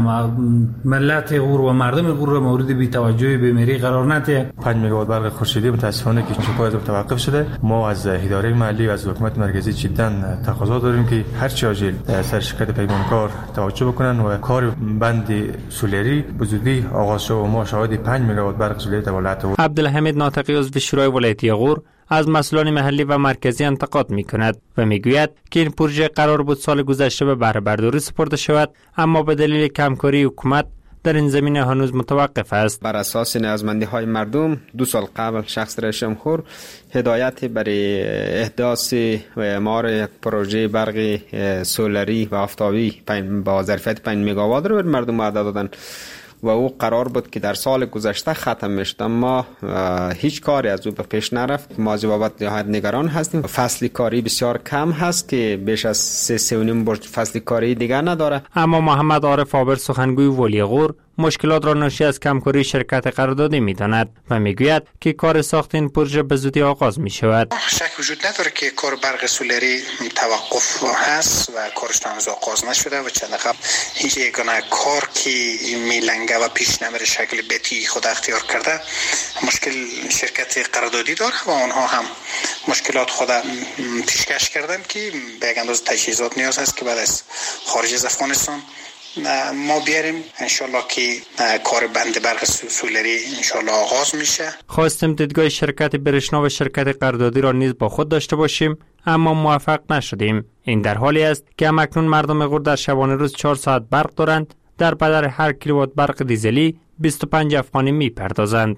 ملت غور و مردم غور را مورد بی‌توجهی بیماری قرار نده. پنج مگاوات برق خورشیدی متاسفانه که چوپای از توقف شده. ما از اداره محلی و از حکومت مرکزی جدا تقاضا داریم که هر چه عاجل سر شرکت پیمانکار توجه بکنن و کار بند سولری به زودی آغاز شد و ما شاهد پنج مگاوات برق سولری در ولایت غور. عبدالحمید ناطقی عضو شورای ولایتی غور از مسئولان محلی و مرکزی انتقاد می‌کند و میگوید که این پروژه قرار بود سال گذشته به بهره برداری سپرده شود، اما به دلیل کمکاری حکومت در این زمینه هنوز متوقف است. بر اساس نیازمندی های مردم دو سال قبل شخص رئیس جمهور هدایت برای احداث و اعمار یک پروژه برق سولری و آفتابی با ظرفیت پنج مگاوات رو به مردم وعده دادن و او قرار بود که در سال گذشته ختم میشد، اما هیچ کاری از او به پیش نرفت. ما از بابت نهایت نگران هستیم. فصل کاری بسیار کم هست که بیش از سه سه و نیم برج فصل کاری دیگر نداره. اما محمد عارف آبر سخنگوی ولی غور مشکلات را ناشی از کمکاری شرکت قراردادی می‌داند و می‌گوید که کار ساخت این پروژه به زودی آغاز می‌شود. شک وجود نداره که کار برق سولری توقف هست و کارش هنوز آغاز نشده و چند قبل هیچ یگانه کار که میلنگه و پیش نمیره شکل بیتی خود اختیار کرده مشکل شرکت قراردادی داره و آنها هم مشکلات خود پیشکش کردن که به یک اندازه تجهیزات نیاز هست که بعد از خارج از افغانستان ما بیاریم انشالله که کار بند برق سولری انشالله آغاز میشه. خواستیم دیدگاه شرکت برشنا و شرکت قراردادی را نیز با خود داشته باشیم اما موفق نشدیم. این در حالی است که همکنون مردم غور در شبانه روز چهار ساعت برق دارند، در بدل هر کیلووات برق دیزلی بیست و پنج افغانی می پردازند.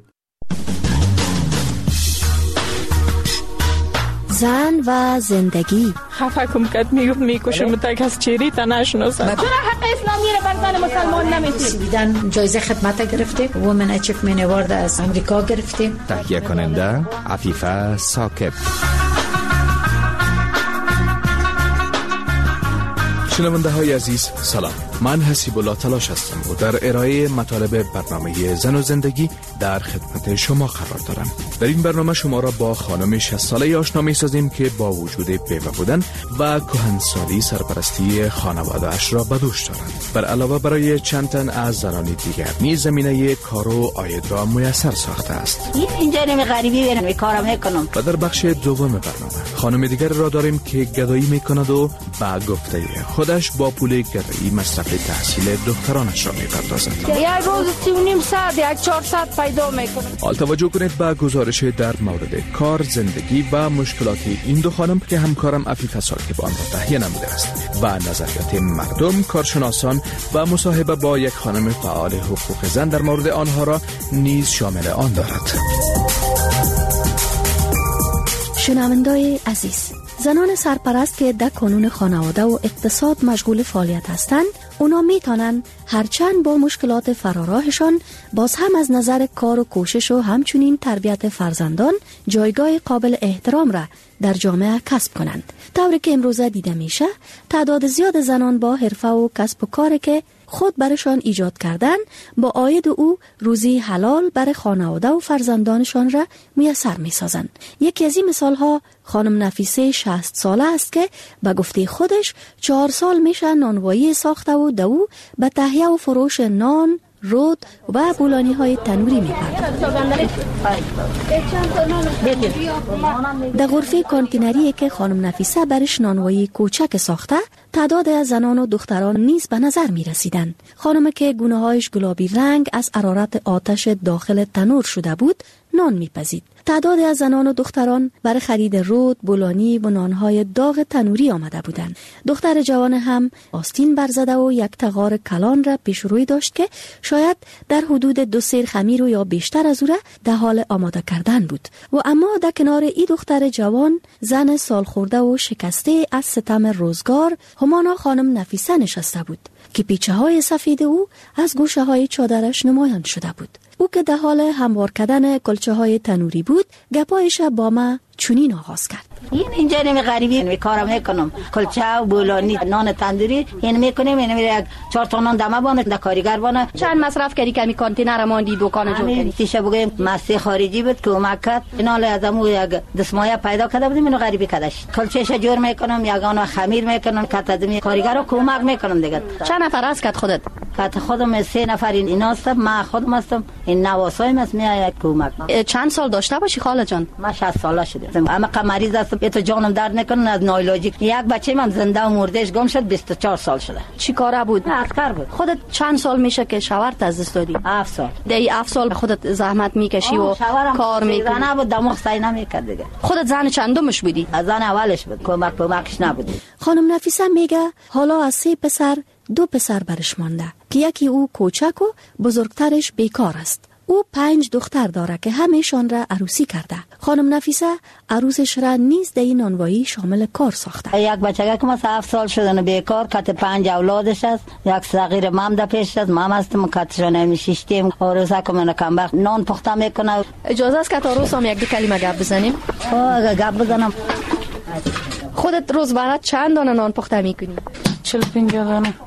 زن و زندگی خفه کم کد میگفت میکشم تک از چیری تا نشناسم. چرا حق اسلامی را بر زن مسلمان نمیتونی؟ بیدن جایزه خدمت گرفتیم، وومن اچیومنت اوارد از امریکا گرفتیم. تهیه کننده عفیفه ساکب. شنونده های عزیز سلام، من حسیب الله تلاش هستم و در ارائه مطالب برنامه زن و زندگی در خدمت شما قرار دارم. در این برنامه شما را با خانم شصت ساله آشنا می سازیم که با وجود بیوه بودن و کهنسالی سرپرستی خانواده اش را به دوش دارند. بر علاوه برای چند تن از زنان دیگر نیز زمینه کار و عاید را میسر ساخته است. اینجا نمی غریبی برم کارم میکنم. و در بخش دوم برنامه خانم دیگر را داریم که گدایی میکند و با گفته خودش با پول گدایی مصرف تحصیل دخترانش را میپردازد. یک روز سی و نیم ساعت یک چهار ساعت پیدا میکنه. حال توجه کنید به گزارش در مورد کار، زندگی و مشکلات این دو خانم که همکارم عفیفه ساکب آن را تهیه نموده است و نظریات مردم، کارشناسان و مصاحبه با یک خانم فعال حقوق زن در مورد آنها را نیز شامل آن دارد. شنوندای عزیز، زنان سرپرست که در کانون خانواده و اقتصاد مشغول فعالیت هستند، اونا میتونن هرچند با مشکلات فراراهشان باز هم از نظر کار و کوشش و همچنین تربیت فرزندان جایگاه قابل احترام را در جامعه کسب کنند. طوری که امروزه دیده میشه تعداد زیاد زنان با حرفه و کسب و کاری که خود برشان ایجاد کردن با عاید او روزی حلال برای خانواده و فرزندانشان را میسر میسازند. یکی از این مثال ها خانم نفیسه شصت ساله است که به گفته خودش چهار سال میشه نانوایی ساخته و دو به تهیه و فروش نان، رود و بولانی های تنوری میپردازد. در غرفه کانتینری که خانم نفیسه برش نانوایی کوچک ساخته، تعداد از زنان و دختران نیز به نظر می رسیدند. خانم که گونه هایش گلابی رنگ از حرارت آتش داخل تنور شده بود، نان میپزید. تعداد از زنان و دختران برای خرید رود، بولانی و نانهای داغ تنوری آمده بودند. دختر جوان هم آستین برزده و یک تغار کلان را پیش روی داشت که شاید در حدود دو سیر خمیر و یا بیشتر از او را در حال آماده کردن بود. و اما در کنار این دختر جوان، زن سال خورده و شکسته از ستم روزگار، همانا خانم نفیسه نشسته بود که پیچه های سفید او از گوشه های چادرش نمایان شده بود. او که در حال هموار کردن کلچه های تنوری بود، گپایش با ما چنین آغاز کرد. این اینجا نمی غریبی می کارم میکنم، کلچه و بولانی نان تندوری این میکنیم. این میره یک چهار تا نان دمه بانه در کاریگر بانه. چند مصرف کردی که می کانتینر ماندی دکان جو کردی؟ تیشه بگویم مستی خارجی بود که اومد کرد، اینا له ازمو یک دسمایه پیدا کرده بودیم، اینو غریبی کردش. کلچهش جور میکنم، یگانو خمیر میکنم، کات ادمی کاریگر رو کمک میکنم دیگه. چند نفر است کات خودت؟ کات خودم سه نفر اینا هستم، ما خودم هستم، این نواسایم است میاد کمک. چند سال داشته باشی خاله جان؟ ما شصت ساله شده. اما مریض هستم، تو جانم درد نکنه از نایلاجی. یک بچه من زنده و مردهش گم شد، بیست و چهار سال شده. چی کاره بود؟ عسکر بود. خودت چند سال میشه که شوهرت از دست دادی؟ هفت سال. دی هفت سال خودت زحمت میکشی و کار میکنی؟ نه بود، دماغ سعی نمیکرد دیگه. خودت زن چندمش بودی؟ از زن اولش بود، کمک کمکش نبود. خانم نفیسه میگه حالا از سه پسر دو پسر برش مانده که یکی او کوچک و بزرگترش بیکار است. او پنج دختر داره که همه‌شان را عروسی کرده. خانم نفیسه عروسش را نیز در این نانوایی شامل کار ساخته. یک بچه که مثلا هفت سال شده بیکار، کت پنج اولادش است، یک صغیر مام ده پیش است، مام هستم کتشون نمیشیشتیم، عروسه که من کمبخت نان پخته میکنه. اجازه است که تا روز هم یک دو کلمه گپ بزنیم؟ آه گپ بزنم. خودت روز برات چند دانه نان پخته میکنی؟ چهل پنجاه دانه.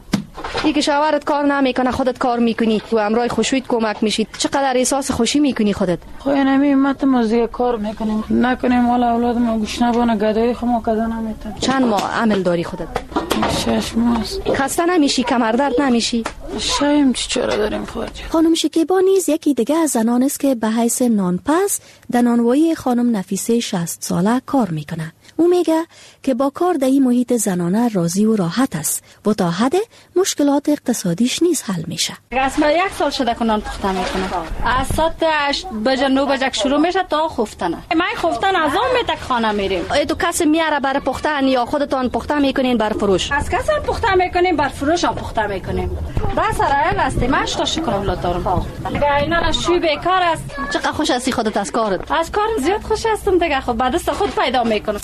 این که شوهرت کار نمیکنه خودت کار میکنی و امرای خوشویت کمک میشید، چقدر احساس خوشی میکنی خودت؟ خو نمی مت مزه کار میکنیم نکنیم والا اولاد ما گوش نبانه گدایی خو ما کذا نمیتون. چند ماه عمل داری خودت؟ شش ماه. خسته نمیشی؟ کمر درد نمیشی؟ شایم چرا داریم خارج. خانم شکیبا نیز یکی دیگه از زنان است که به حیث نانپس در نانوایی خانم نفیسه شصت ساله کار میکنه. او میگه که با کار در این محیط زنانه راضی و راحت است و تا حد مشکلات اقتصادیش نیز حل میشه. اصلا یک سال شده که نان پخته میکنه. از ساعت هشت بجه نو بجه شروع میشه تا خفتنه. من خفتن از آن میتک خانه میریم. تو کسی میاره برای پختن یا خودتان پخته میکنین بر فروش؟ از کسی هم پخته میکنیم بر فروش هم پخته میکنیم. بس رایل هستیم. من تا شکر اولاد دارم. دیگه اینا شوی بیکار است. چقدر خوش هستی خودت از کارت؟ از کار زیاد خوش هستم دیگه. خب بعد است خود پیدا میکنم.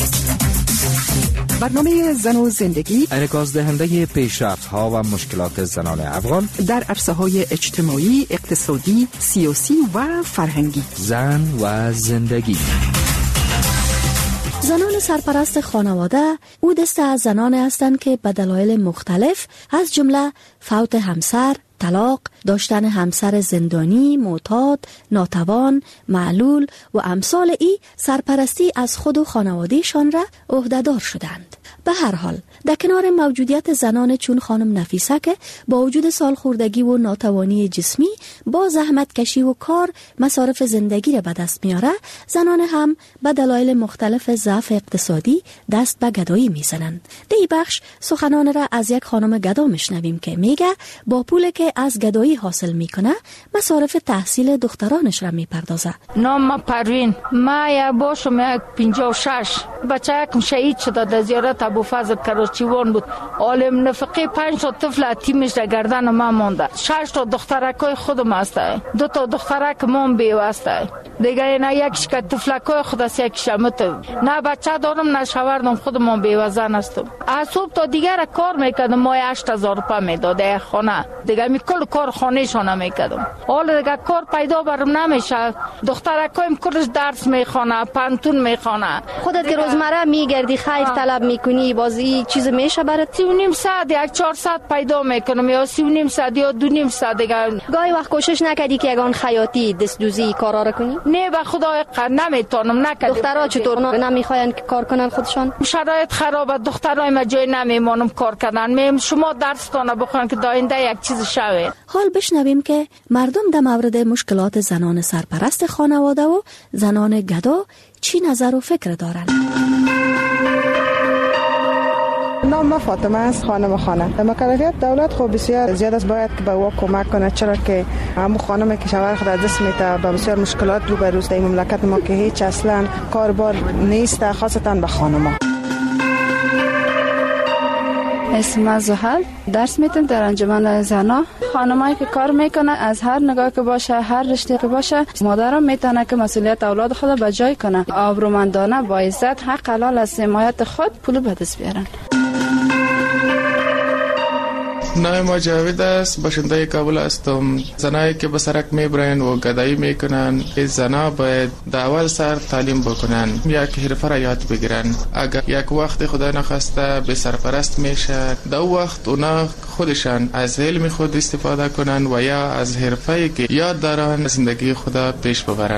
برنامه زن و زندگی انعکاس دهنده پیشرفت‌ها و مشکلات زنان افغان در عرصه‌های اجتماعی، اقتصادی، سیاسی و فرهنگی. زن و زندگی. زنان سرپرست خانواده او دسته از زنان هستند که به دلایل مختلف از جمله فوت همسر، طلاق، داشتن همسر زندانی، معتاد، ناتوان، معلول و امثال ای سرپرستی از خود و خانوادهشان را عهدهدار شدند. به هر حال در کنار موجودیت زنان چون خانم نفیسه که با وجود سالخوردگی و ناتوانی جسمی با زحمت کشی و کار مصارف زندگی را به دست میاره، زنان هم به دلایل مختلف ضعف اقتصادی دست به گدایی میزنند. در این بخش سخنان را از یک خانم گدا میشنویم که میگه با پولی که از گدایی حاصل میکنه مصارف تحصیل دخترانش را میپردازه. نام پروین، ما یا باشم یک پنجاه و شش بچه کم شهید شده در زیارت ابوفضل کراچیوان بود. عالم نفقه پنج تا طفل تیمش در گردن ما مونده. شش تا دخترکای خودم هسته، دو تا دخترک مام بیوسته. دیگه اینا یکیش که طفلکای خود است یکیش همت. نه بچه دارم نه شوهرم، خودم بیوزن هستم. از صبح تا دیگر کار میکردم، ما هشت هزار روپیه میداده خانه. دیگه می کل کار خانه شانه میکردم. حالا دیگه کار پیدا برم نمیشه. دخترکایم کلش درس میخونه، پانتون میخونه. خودت که روزمره میگردی خیر طلب میکنی، بازی چیز میشه برات؟ سی و نیم ساعت یک چهار ساعت پیدا میکنم، یا سی و نیم ساعت یا دو نیم ساعت دیگه. گاهی وقت کوشش نکردی که یگان خیاطی دست دوزی کارا رو کنی؟ نه به خدا نمیتونم نکردم. دخترها چطور نمیخواین که کار کنن خودشان؟ شرایط خرابه، دخترای ما جای نمیمونم کار کردن. میم شما درس تونه بخونن که داینده یک چیز شوه. حال بشنویم که مردم در مورد مشکلات زنان سرپرست خانواده و زنان گدا چی نظر و فکر دارند. نام ما فاطمه است، خانم خانه. مکلفیت دولت خب بسیار زیاد است، باید که به او کمک کنه، چرا که همون خانمی که شوهر خود دست میته به بسیار مشکلات روبروست در مملکت ما که هیچ اصلا کاربار نیست، خاصتا به خانم‌ها. اسم زحل، درس میتم در انجمن زنا. خانمایی که کار میکنه از هر نگاه که باشه، هر رشته که باشه، مادرم میتونه که مسئولیت اولاد خود به جای کنه، آبرومندانه با عزت حق حلال از حمایت خود پول به دست بیارن. نام ما جاوید است، باشنده کابل هستم. زنایی که به سرک میبرن و گدایی میکنن، این زنا باید در اول سر تعلیم بکنن، یک حرفه را یاد بگیرن. اگر یک وقت خدا نخواسته به سرپرست میشه، در وقت اونا خودشان از علم خود استفاده کنن و یا از حرفه‌ای که یاد دارن زندگی خدا پیش ببرن.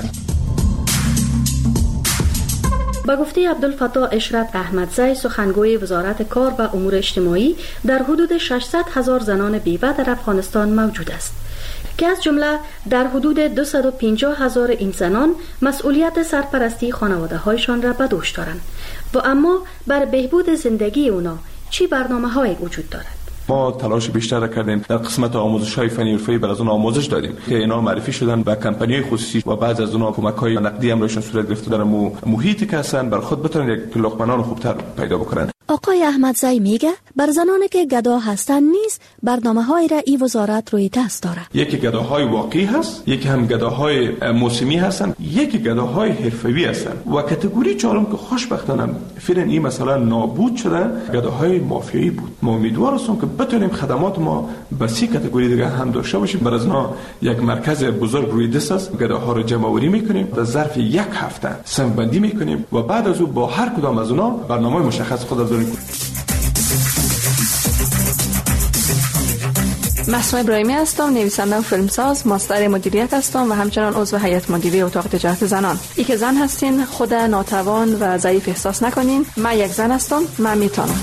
با گفته عبدالفتاح اشرت احمدزی، سخنگوی وزارت کار و امور اجتماعی، در حدود ششصد هزار زنان بیوه در افغانستان موجود است که از جمله در حدود دویست و پنجاه هزار این زنان مسئولیت سرپرستی خانواده هایشان را به دوش دارند و اما بر بهبود زندگی اونا چی برنامه های وجود دارد؟ ما تلاش بیشتر کردیم در قسمت آموزش‌های فنی حرفه‌ای بر از اون آموزش دادیم که اینا معرفی شدن به کمپانی‌های خصوصی و بعض از اونها کمک‌های نقدی هم روشون صورت گرفته در محیطی که هستن بر خود بتونن یک لقمه‌نان خوبتر پیدا بکنن. آقای احمدزی میگه بر زنانی که گدا هستن نیز برنامه‌های را این وزارت روی دست داره. یکی گداهای واقعی هست، یکی هم گداهای موسمی هستن، یکی گداهای حرفه‌ای هستن و کاتگوری چهارم که خوشبختانه فعلا این مثلا نابود شده، گداهای مافیایی بود. ما امیدواریم که بتونیم خدمات ما به سی کاتگوری دیگه هم داشته باشیم. برای ازنا یک مرکز بزرگ روی دست است، گداها رو جمع آوری میکنیم، در ظرف یک هفته صنف بندی میکنیم و بعد از او با هر کدام از اونها برنامه مشخص خود از مسرور ابراهیمی هستم، نویسنده و فیلمساز، ماستر مدیریت هستم و همچنان عضو هیئت مدیره اتاق تجارت زنان. ای که زن هستین خود ناتوان و ضعیف احساس نکنین. من یک زن هستم، من میتونم.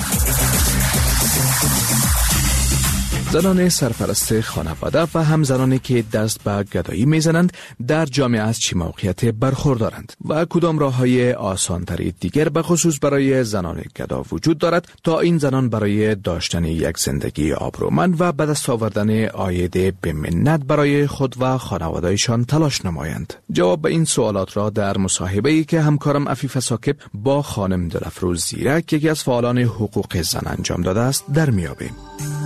زنان سرپرست خانواده و هم زنانی که دست به گدایی میزنند در جامعه از چه موقعیت برخوردارند و کدام راه‌های آسان‌تری دیگر به خصوص برای زنان گدا وجود دارد تا این زنان برای داشتن یک زندگی آبرومند و به دست آوردن عاید به منت برای خود و خانواده‌شان تلاش نمایند. جواب به این سوالات را در مصاحبه‌ای که همکارم عفیف ساکب با خانم دلفروز زیرک، یکی از فعالان حقوق زن، انجام داده است در میابیم.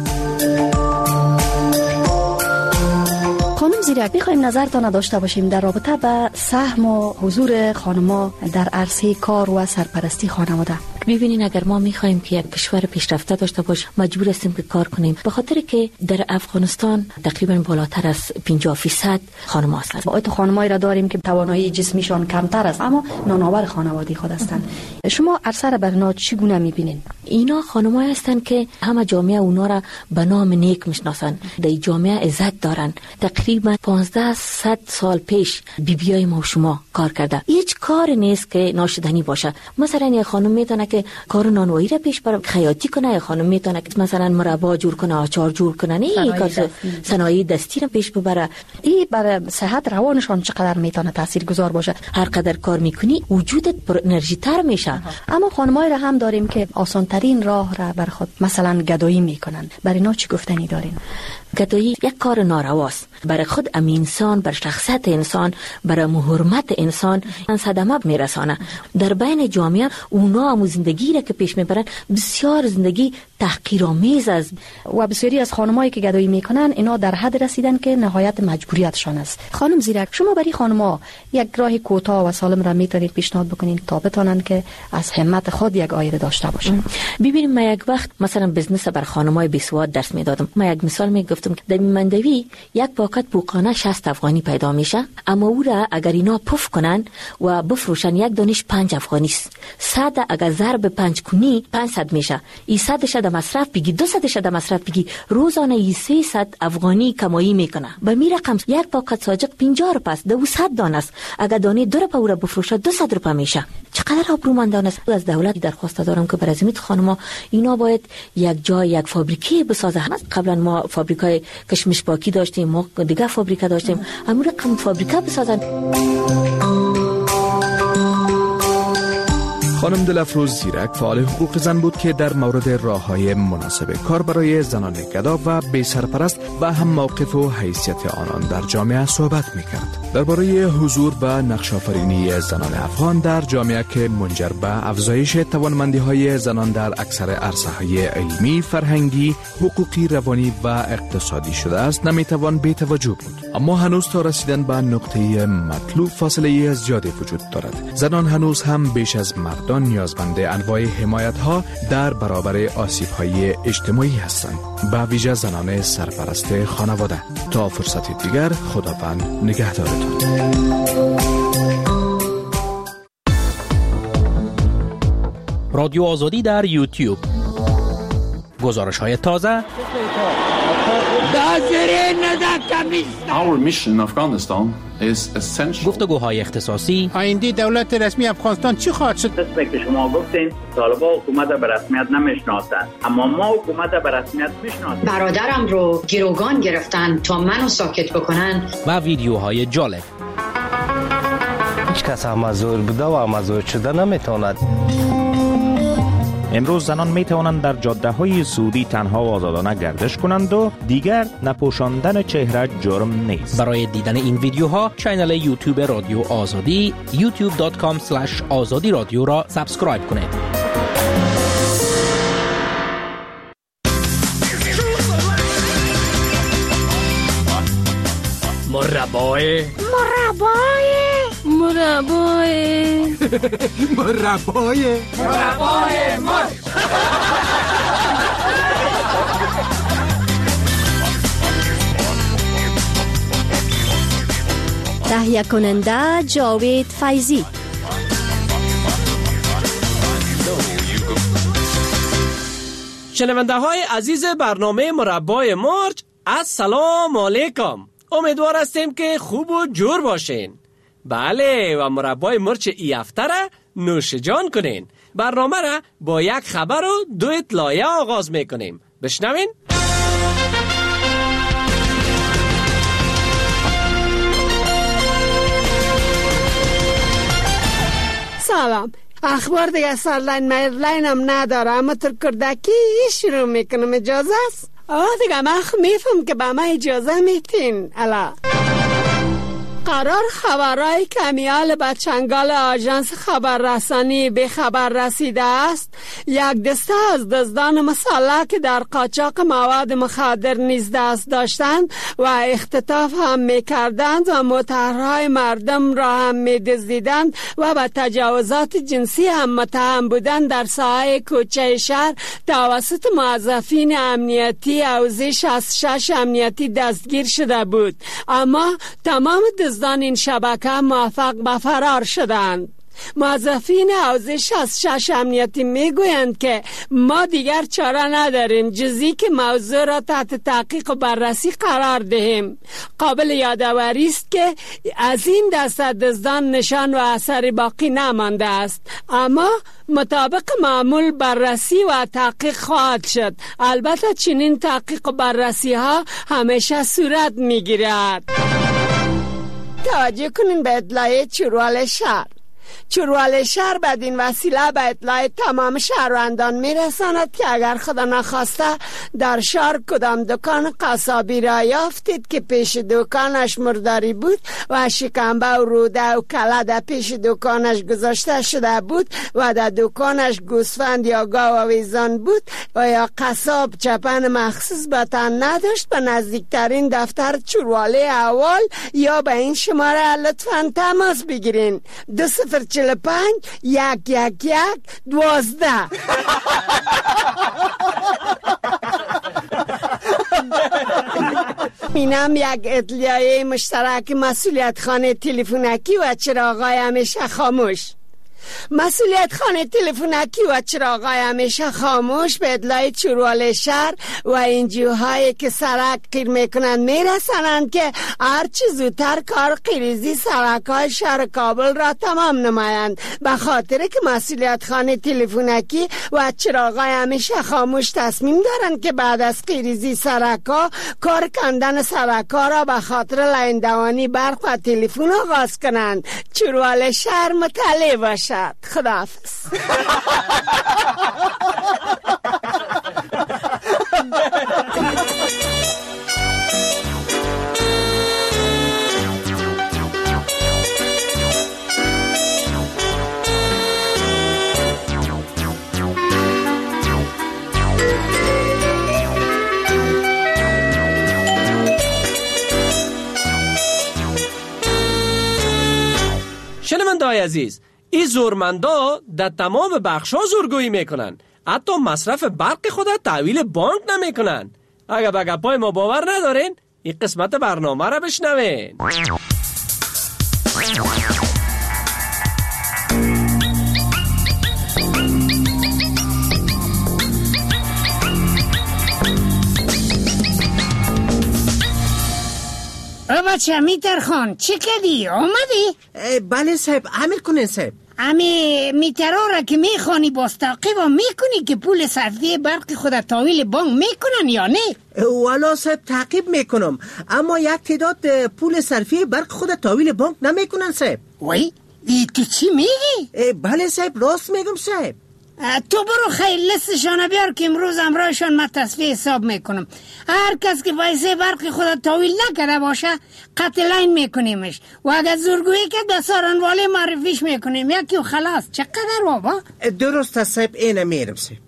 خانم زیرک، می‌خوایم نظرتان داشته باشیم در رابطه با سهم و حضور خانم‌ها در عرصه کار و سرپرستی خانواده. ببینین، اگر ما می‌خوایم که یک کشور پیشرفته داشته باشه مجبور هستیم که کار کنیم، به خاطر که در افغانستان تقریبا بالاتر از پنجاه درصد خانم‌ها هستند. با تو خانمایی را داریم که توانایی جسمیشان کمتر است اما نانآور خانوادگی خود هستند. شما عرصه را بر اینا چگونه می‌بینید؟ اینا خانم‌ها هستند که همه جامعه اونا را به نام نیک میشناسند، در جامعه عزت دارن. تقریبا پانزده صد سال پیش بیبیای ما و شما کار کرده. هیچ کار نیست که ناشدنی باشه. مثلا یک خانم میتونه که کار نانوایی را پیش بره، خیاطی کنه، یک خانم میتونه که مثلا مربا جور کنه، آچار جور کنه، نه کار صنایع دستی را پیش ببره. این برای صحت روانشان چقدر میتونه تاثیرگذار باشه؟ هر قدر کار میکنی وجودت پر انرژی تر میشه. آها. اما خانمایی را هم داریم که آسان ترین راه را بر خود مثلا گدایی میکنن. برای اینا چی گفتنی دارین؟ گدایی یک کار نارواست. برای خود ام انسان، بر شخصیت انسان، برای حرمت انسان صدمه میرسانه. در بین جامعه اونا هم زندگی را که پیش میبرن بسیار زندگی تحقیرآمیز است و بسیاری از خانمایی که گدایی میکنن اینا در حد رسیدن که نهایت مجبوریتشان است. خانم زیرک، شما برای خانم‌ها یک راه کوتاه و سالم را میتونید پیشنهاد بکنین تا بتونن که از همت خود یک عاید داشته باشن؟ ببینیم، من یک وقت مثلا بزنس بر خانم‌های بیسواد درس میدادم. من یک مثال میگفتم که در مندوی یک پاکت بوقانه شصت افغانی پیدا میشه، اما او را اگر اینا پف کنن و بفروشن یک دانش پنج افغانی است. صد اگر ضرب پنج کنی پانصد میشه. این صدش در مصرف بگی، دو صدش در مصرف بگی، روزانه ای سیصد افغانی کمایی میکنه. به می رقم یک پاکت ساجق پنجاه روپیه است، دو صد دانه است. اگر دانه دو روپیه او را بفروشه دو صد روپیه میشه. چقدر آبرومندانه است. از دولت درخواست دارم که بر ازمیت خانم‌ها اینا باید یک جای یک فابریکه بسازه. قبلا ما فابریکای کشمش باکی داشتیم، ما دیگه فابریکه داشتیم، اما رقم فابریکه بسازن. خانم دلفروز زیرک فعال حقوق زن بود که در مورد راه‌های مناسب کار برای زنان گدا و بی سرپرست و هم موقف و حیثیت آنان در جامعه صحبت می‌کرد. درباره حضور و نقش آفرینی زنان افغان در جامعه که منجر به افزایش توانمندی‌های زنان در اکثر عرصه‌های علمی، فرهنگی، حقوقی، روانی و اقتصادی شده است نمی‌توان بی توجه بود. اما هنوز تا رسیدن به نقطه مطلوب فاصله زیادی وجود دارد. زنان هنوز هم بیش از مردان نیازمند انواع حمایت‌ها در برابر آسیب‌های اجتماعی هستند، به ویژه زنان سرپرست خانواده. تا فرصت دیگر، خداوند نگهدارتان. رادیو آزادی در یوتیوب. گزارش‌های تازه. Our mission in Afghanistan is essential. گفتگوهای اختصاصی. آینده دولت رسمی افغانستان چی خواهد شد؟ مثل که شما گفتین طالبان حکومت به رسمیت نمیشناسند، اما ما حکومت به رسمیت میشناسیم. برادرم رو گروگان گرفتن تا منو ساکت بکنن. و ویدیوهای جالب. هیچ کس امازور بوده و امازور شده نمیتواند. امروز زنان می توانند در جاده های سعودی تنها و آزادانه گردش کنند و دیگر نپوشاندن چهره جرم نیست. برای دیدن این ویدیوها کانال یوتیوب رادیو آزادی یوتیوب دات کام اسلش آزادی رادیو را سابسکرایب کنید. مربای مربای مربای مربای مربای مر تهیه کننده جاوید فیضی. شنونده های عزیز برنامه مربای مرج، السلام علیکم. امیدوار هستیم که خوب و جور باشین. بله و مربای مرچ ای هفته را نوش جان کنین. برنامه را با یک خبر و دو اطلاعیه آغاز میکنیم. بشنوین. سلام. اخبار دیگه سرلاین میرلاین هم نداره، اما تر کردکی شروع میکنم. اجازه است؟ آه دیگه من میفهم که به من اجازه میتین. الا قرار خبرهای کمیال به چنگال آژانس خبررسانی به خبر رسیده است یک دسته از دزدان مسلح که در قاچاق مواد مخدر نیز دست داشتند و اختطاف هم میکردند و مطرحهای مردم را هم میدزدیدند و به تجاوزات جنسی هم متهم بودند در ساحه کوچه شهر توسط موظفین امنیتی حوزه شصت و شش امنیتی دستگیر شده بود. اما تمام دزدان این شبکه موفق به فرار شدند. موظفین حوزه شصت و شش امنیتی میگویند که ما دیگر چاره نداریم جزی که موضوع را تحت تحقیق و بررسی قرار دهیم. قابل یادآوری است که از این دسته دزدان نشان و اثری باقی نمانده است، اما مطابق معمول بررسی و تحقیق خواهد شد. البته چنین تحقیق و بررسی ها همیشه صورت میگیرد. توجه کنین به اطلاع چروال شهر. چروال شهر بدین وسیله به اطلاع تمام شهروندان میرساند که اگر خدا نخواسته در شهر کدام دکان قصابی را یافتید که پیش دکانش مرداری بود و شکمبه و روده و کله در پیش دکانش گذاشته شده بود و در دکانش گوسفند یا گاو و ویزان بود و یا قصاب چپن مخصوص به تن نداشت، به نزدیکترین دفتر چرواله اول یا به این شماره لطفاً تماس بگیرین. دو صفر چل پنج یک یک یک دوازده. اینم یک اطلاعیه مشترک مسئولیت خانه تلفنکی و چراغای همیشه خاموش. مسئولیت خانه تلفنکی و چراغای همیشه خاموش به اطلاع چروال شهر و انجیوهایی که سرک قیر میکنند میرسانند که هرچی زودتر کار قیریزی سرک‌های شهر کابل را تمام نمایند، به خاطر که مسئولیت خانه تلفنکی و چراغای همیشه خاموش تصمیم دارند که بعد از قیریزی سرک‌ها کار کندن سرک‌ها را به خاطر لیندوانی برق و تلفن آغاز کنند. چروال شهر مطلع باشد. خداحافظ. شنونده‌های عزیز، این زورمندا در تمام بخش‌ها زورگویی میکنن، حتی مصرف برق خود تحویل بانک نمیکنن. اگر به گپای ما باور ندارین این قسمت برنامه را بشنوین. او بچه میتر خان چی کردی؟ آمدی؟ بله صاحب، عمل کنین صاحب. امی میترها را که میخوانی باز تعقیب میکنی که پول صرفی برق خود تحویل بانک میکنن یا نه؟ والا صاحب تعقیب میکنم، اما یک تعداد پول صرفی برق خود تحویل بانک نمیکنن صاحب. وای تو چی میگی؟ بله صاحب، راست میگم صاحب. تو برو خیلی لستشان بیار که امروز امرایشان من تصفیه حساب میکنم. هر کس که پیسه برق خود تحویل نکرده باشه قطع لاین میکنیمش و اگر زورگویی که به سارنواله معرفیش میکنیم یکی و خلاص. چقدر بابا؟ درست است صاحب، اینه میرم صاحب.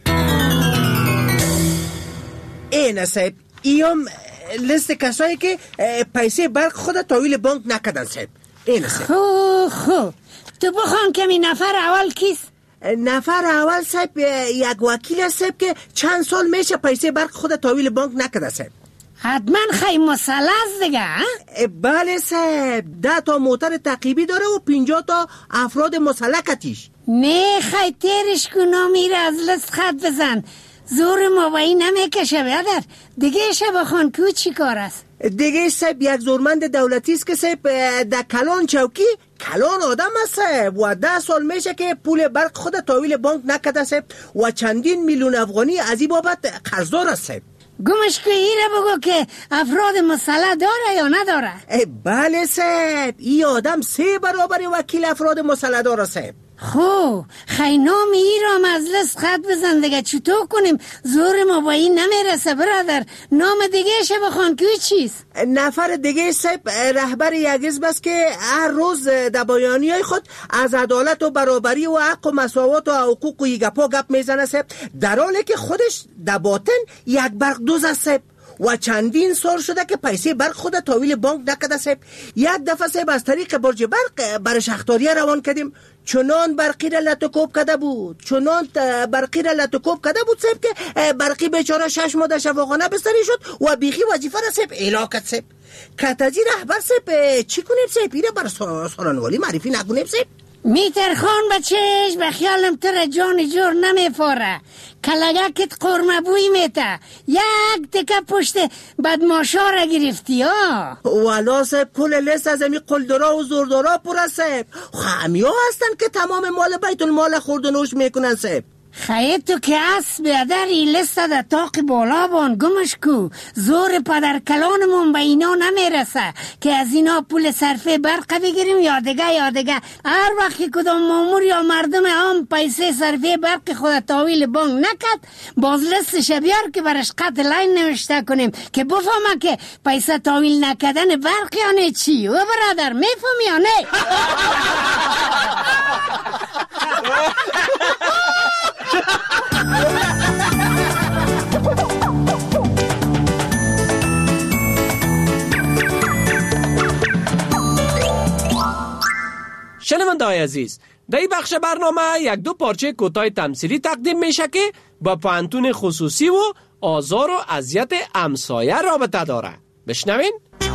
اینه صاحب، ایام لیست کسایی که پیسه برق خود تحویل بانک نکردن صاحب. اینه صاحب. خو خو تو بخوان کمی نفر اول کیست؟ نفر اول صاحب یک وکیل است صاحب که چند سال میشه پیسه برق خود تحویل بانک نکرده صاحب. حتما خیلی مسلس دیگه. بله صاحب، ده تا موتر تعقیبی داره و پنجاه تا افراد مسلح کتیش. نه خیلی تیرش کن و میره از لست خط بزن. زور ما با این نمیکشه بیادر. دیگه شب خان کو چی کار است؟ دیگه سب یک زورمند دولتی است که سب در کلان چوکی کلان آدم است و ده سال میشه که پول برق خود تحویل بانک نکده سب و چندین میلیون افغانی از این بابت قرضدار است. گمش که ایره بگو که افراد مسلح داره یا نداره؟ بله سب، این آدم سه برابر وکیل افراد مسلح داره سب. خو خی نام ای را مجلس خط بزن دیگه چطور کنیم؟ زور ما با این نمیرسه برادر. نام دیگه شه بخوان که چیست؟ نفر دیگه سب رهبر یک حزب است که هر روز در بیانیه های خود از عدالت و برابری و حق و مساوات و حقوق و گپا گپ میزنه سب، در حالی که خودش در باطن یک برق دوز است سب و چندین سال شده که پیسه برق خود تحویل بانک نکده سب. یک دفعه سب از طریق برج برق بر شهرداریه روان کردیم، چنان برقی را لطوکوب کده بود چنان برقی را لطوکوب کده بود سب که برقی بیچاره شش ماه در شفاخانه بستری شد و بیخی وظیفه را سب اعلا کرد سب. کتجی رهبر سب چی کنیم سب؟ ایره بر سالانوالی معرفی نکنیم سب؟ میتر خان بچهش به خیالم تر جان جور نمیفاره. کلگکت قرمه بوی میته، یک تکه پشت بدماشا را گرفتی ها. والا سب کل لیست از امی قلدرا و زوردارا پر سب، خمی ها هستن که تمام مال بیت المال خوردنوش میکنن سب. خیلی تو که از بیادر این لست در تاق بالا بان گمش کو. زور پدر کلانمون به اینا نمیرسه که از اینا پول صرفه برق بگیریم یا دیگه یا دیگه. هر وقت کدام مامور یا مردم هم پیسه صرفه برق خود تحویل بانک نکد، باز لستش بیار که برش قط لاین نوشته کنیم که بفهمه که پیسه تحویل نکدن برق یعنی چی. و برادر میفهم یا نه؟ شنونده‌های عزیز، در این بخش برنامه یک دو پارچه کوتاه تمثیلی تقدیم میشه که با پانتون خصوصی و آزار و اذیت همسایه رابطه داره. بشنوین.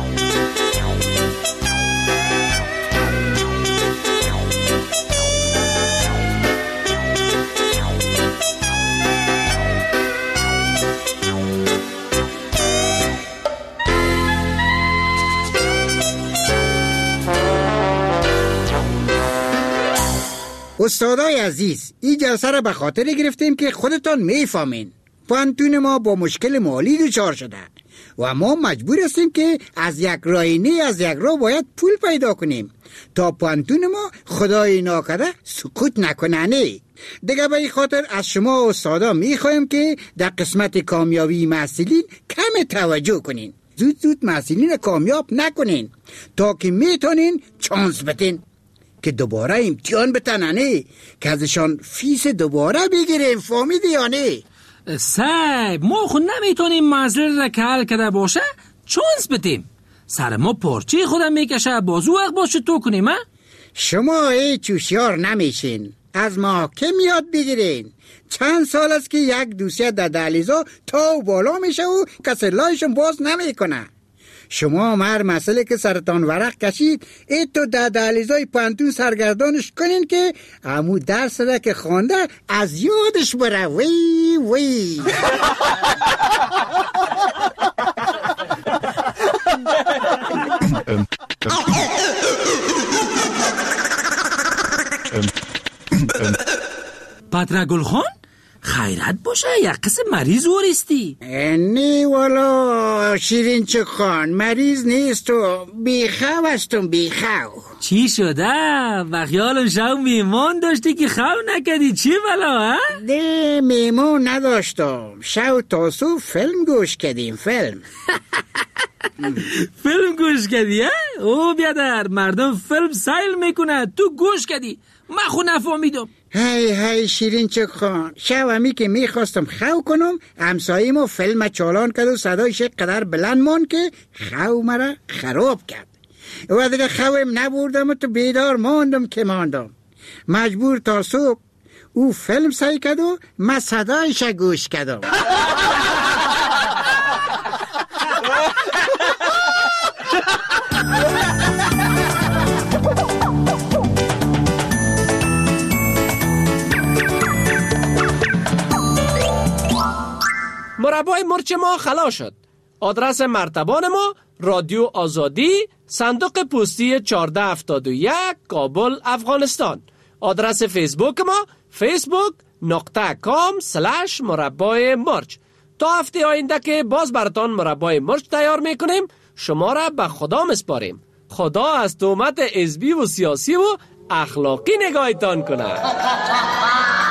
استادای عزیز، این جلسه را به خاطر گرفتیم که خودتان میفهمین پانتون ما با مشکل مالی دچار شده و ما مجبور هستیم که از یک راینه از یک راه باید پول پیدا کنیم تا پانتون ما خدای ناکرده سکوت نکنه. دیگه به این خاطر از شما استادا میخوایم که در قسمت کامیابی محصلین کم توجه کنین، زود زود محصلین کامیاب نکنین تا که میتونین چانس بتین که دوباره امتحان بتننه که ازشان فیس دوباره بگیریم. فهمیدی یا نه؟ صاحب ما خود نمیتونیم مسئله را که حل کرده باشه چانس بتیم. سر ما پارچه خودم میکشه، بازو وقت باشه تو کنیم. شما هیچ هوشیار نمیشین، از ما که میاد بگیرین. چند سال است که یک دوسیه در دهلیزا تا و بالا میشه و کسی لایشون باز نمیکنه. شما هر مسئله که سرطان ورق کشید ای تو در دهلیزای پانتون سرگردانش کنین که همو درس ده که خوانده از یادش بره. وی وی پتر گلخان خیرت باشه، یک قسم مریض ورستی. نه والا شیرین چه خان، مریض نیست و بیخو هستم بیخو. چی شده؟ و خیالم شو میمون داشتی که خو نکدی، چی بلا ها؟ نه میمون نداشتم، شو تاسو فیلم گوش کردیم. فیلم فیلم گوش کردی ها؟ او بیادر مردم فیلم سیل میکنه، تو گوش کردی، من خود نفهمیدم. هی هی شیرین چک خان، شو همی که میخواستم خو کنم همساییمو فیلم چالان کرد و صدایش قدر بلند مون که خو مرا خراب کرد و دیگه خویم نبردم و تو بیدار ماندم که ماندم. مجبور تا صبح او فیلم سعی کرد و من صدایش گوش کردم. مربای مرچ ما خلا شد. آدرس مرتبان ما رادیو آزادی، صندوق پستی چهارده هفتاد و یک، کابل، افغانستان. آدرس فیسبوک ما فیسبوک نقطه کام سلش مربای مرچ. تا هفته آینده که باز براتان مربای مرچ تیار میکنیم، شما را به خدا مسپاریم. خدا از تهمت حزبی و سیاسی و اخلاقی نگاهتان کنه.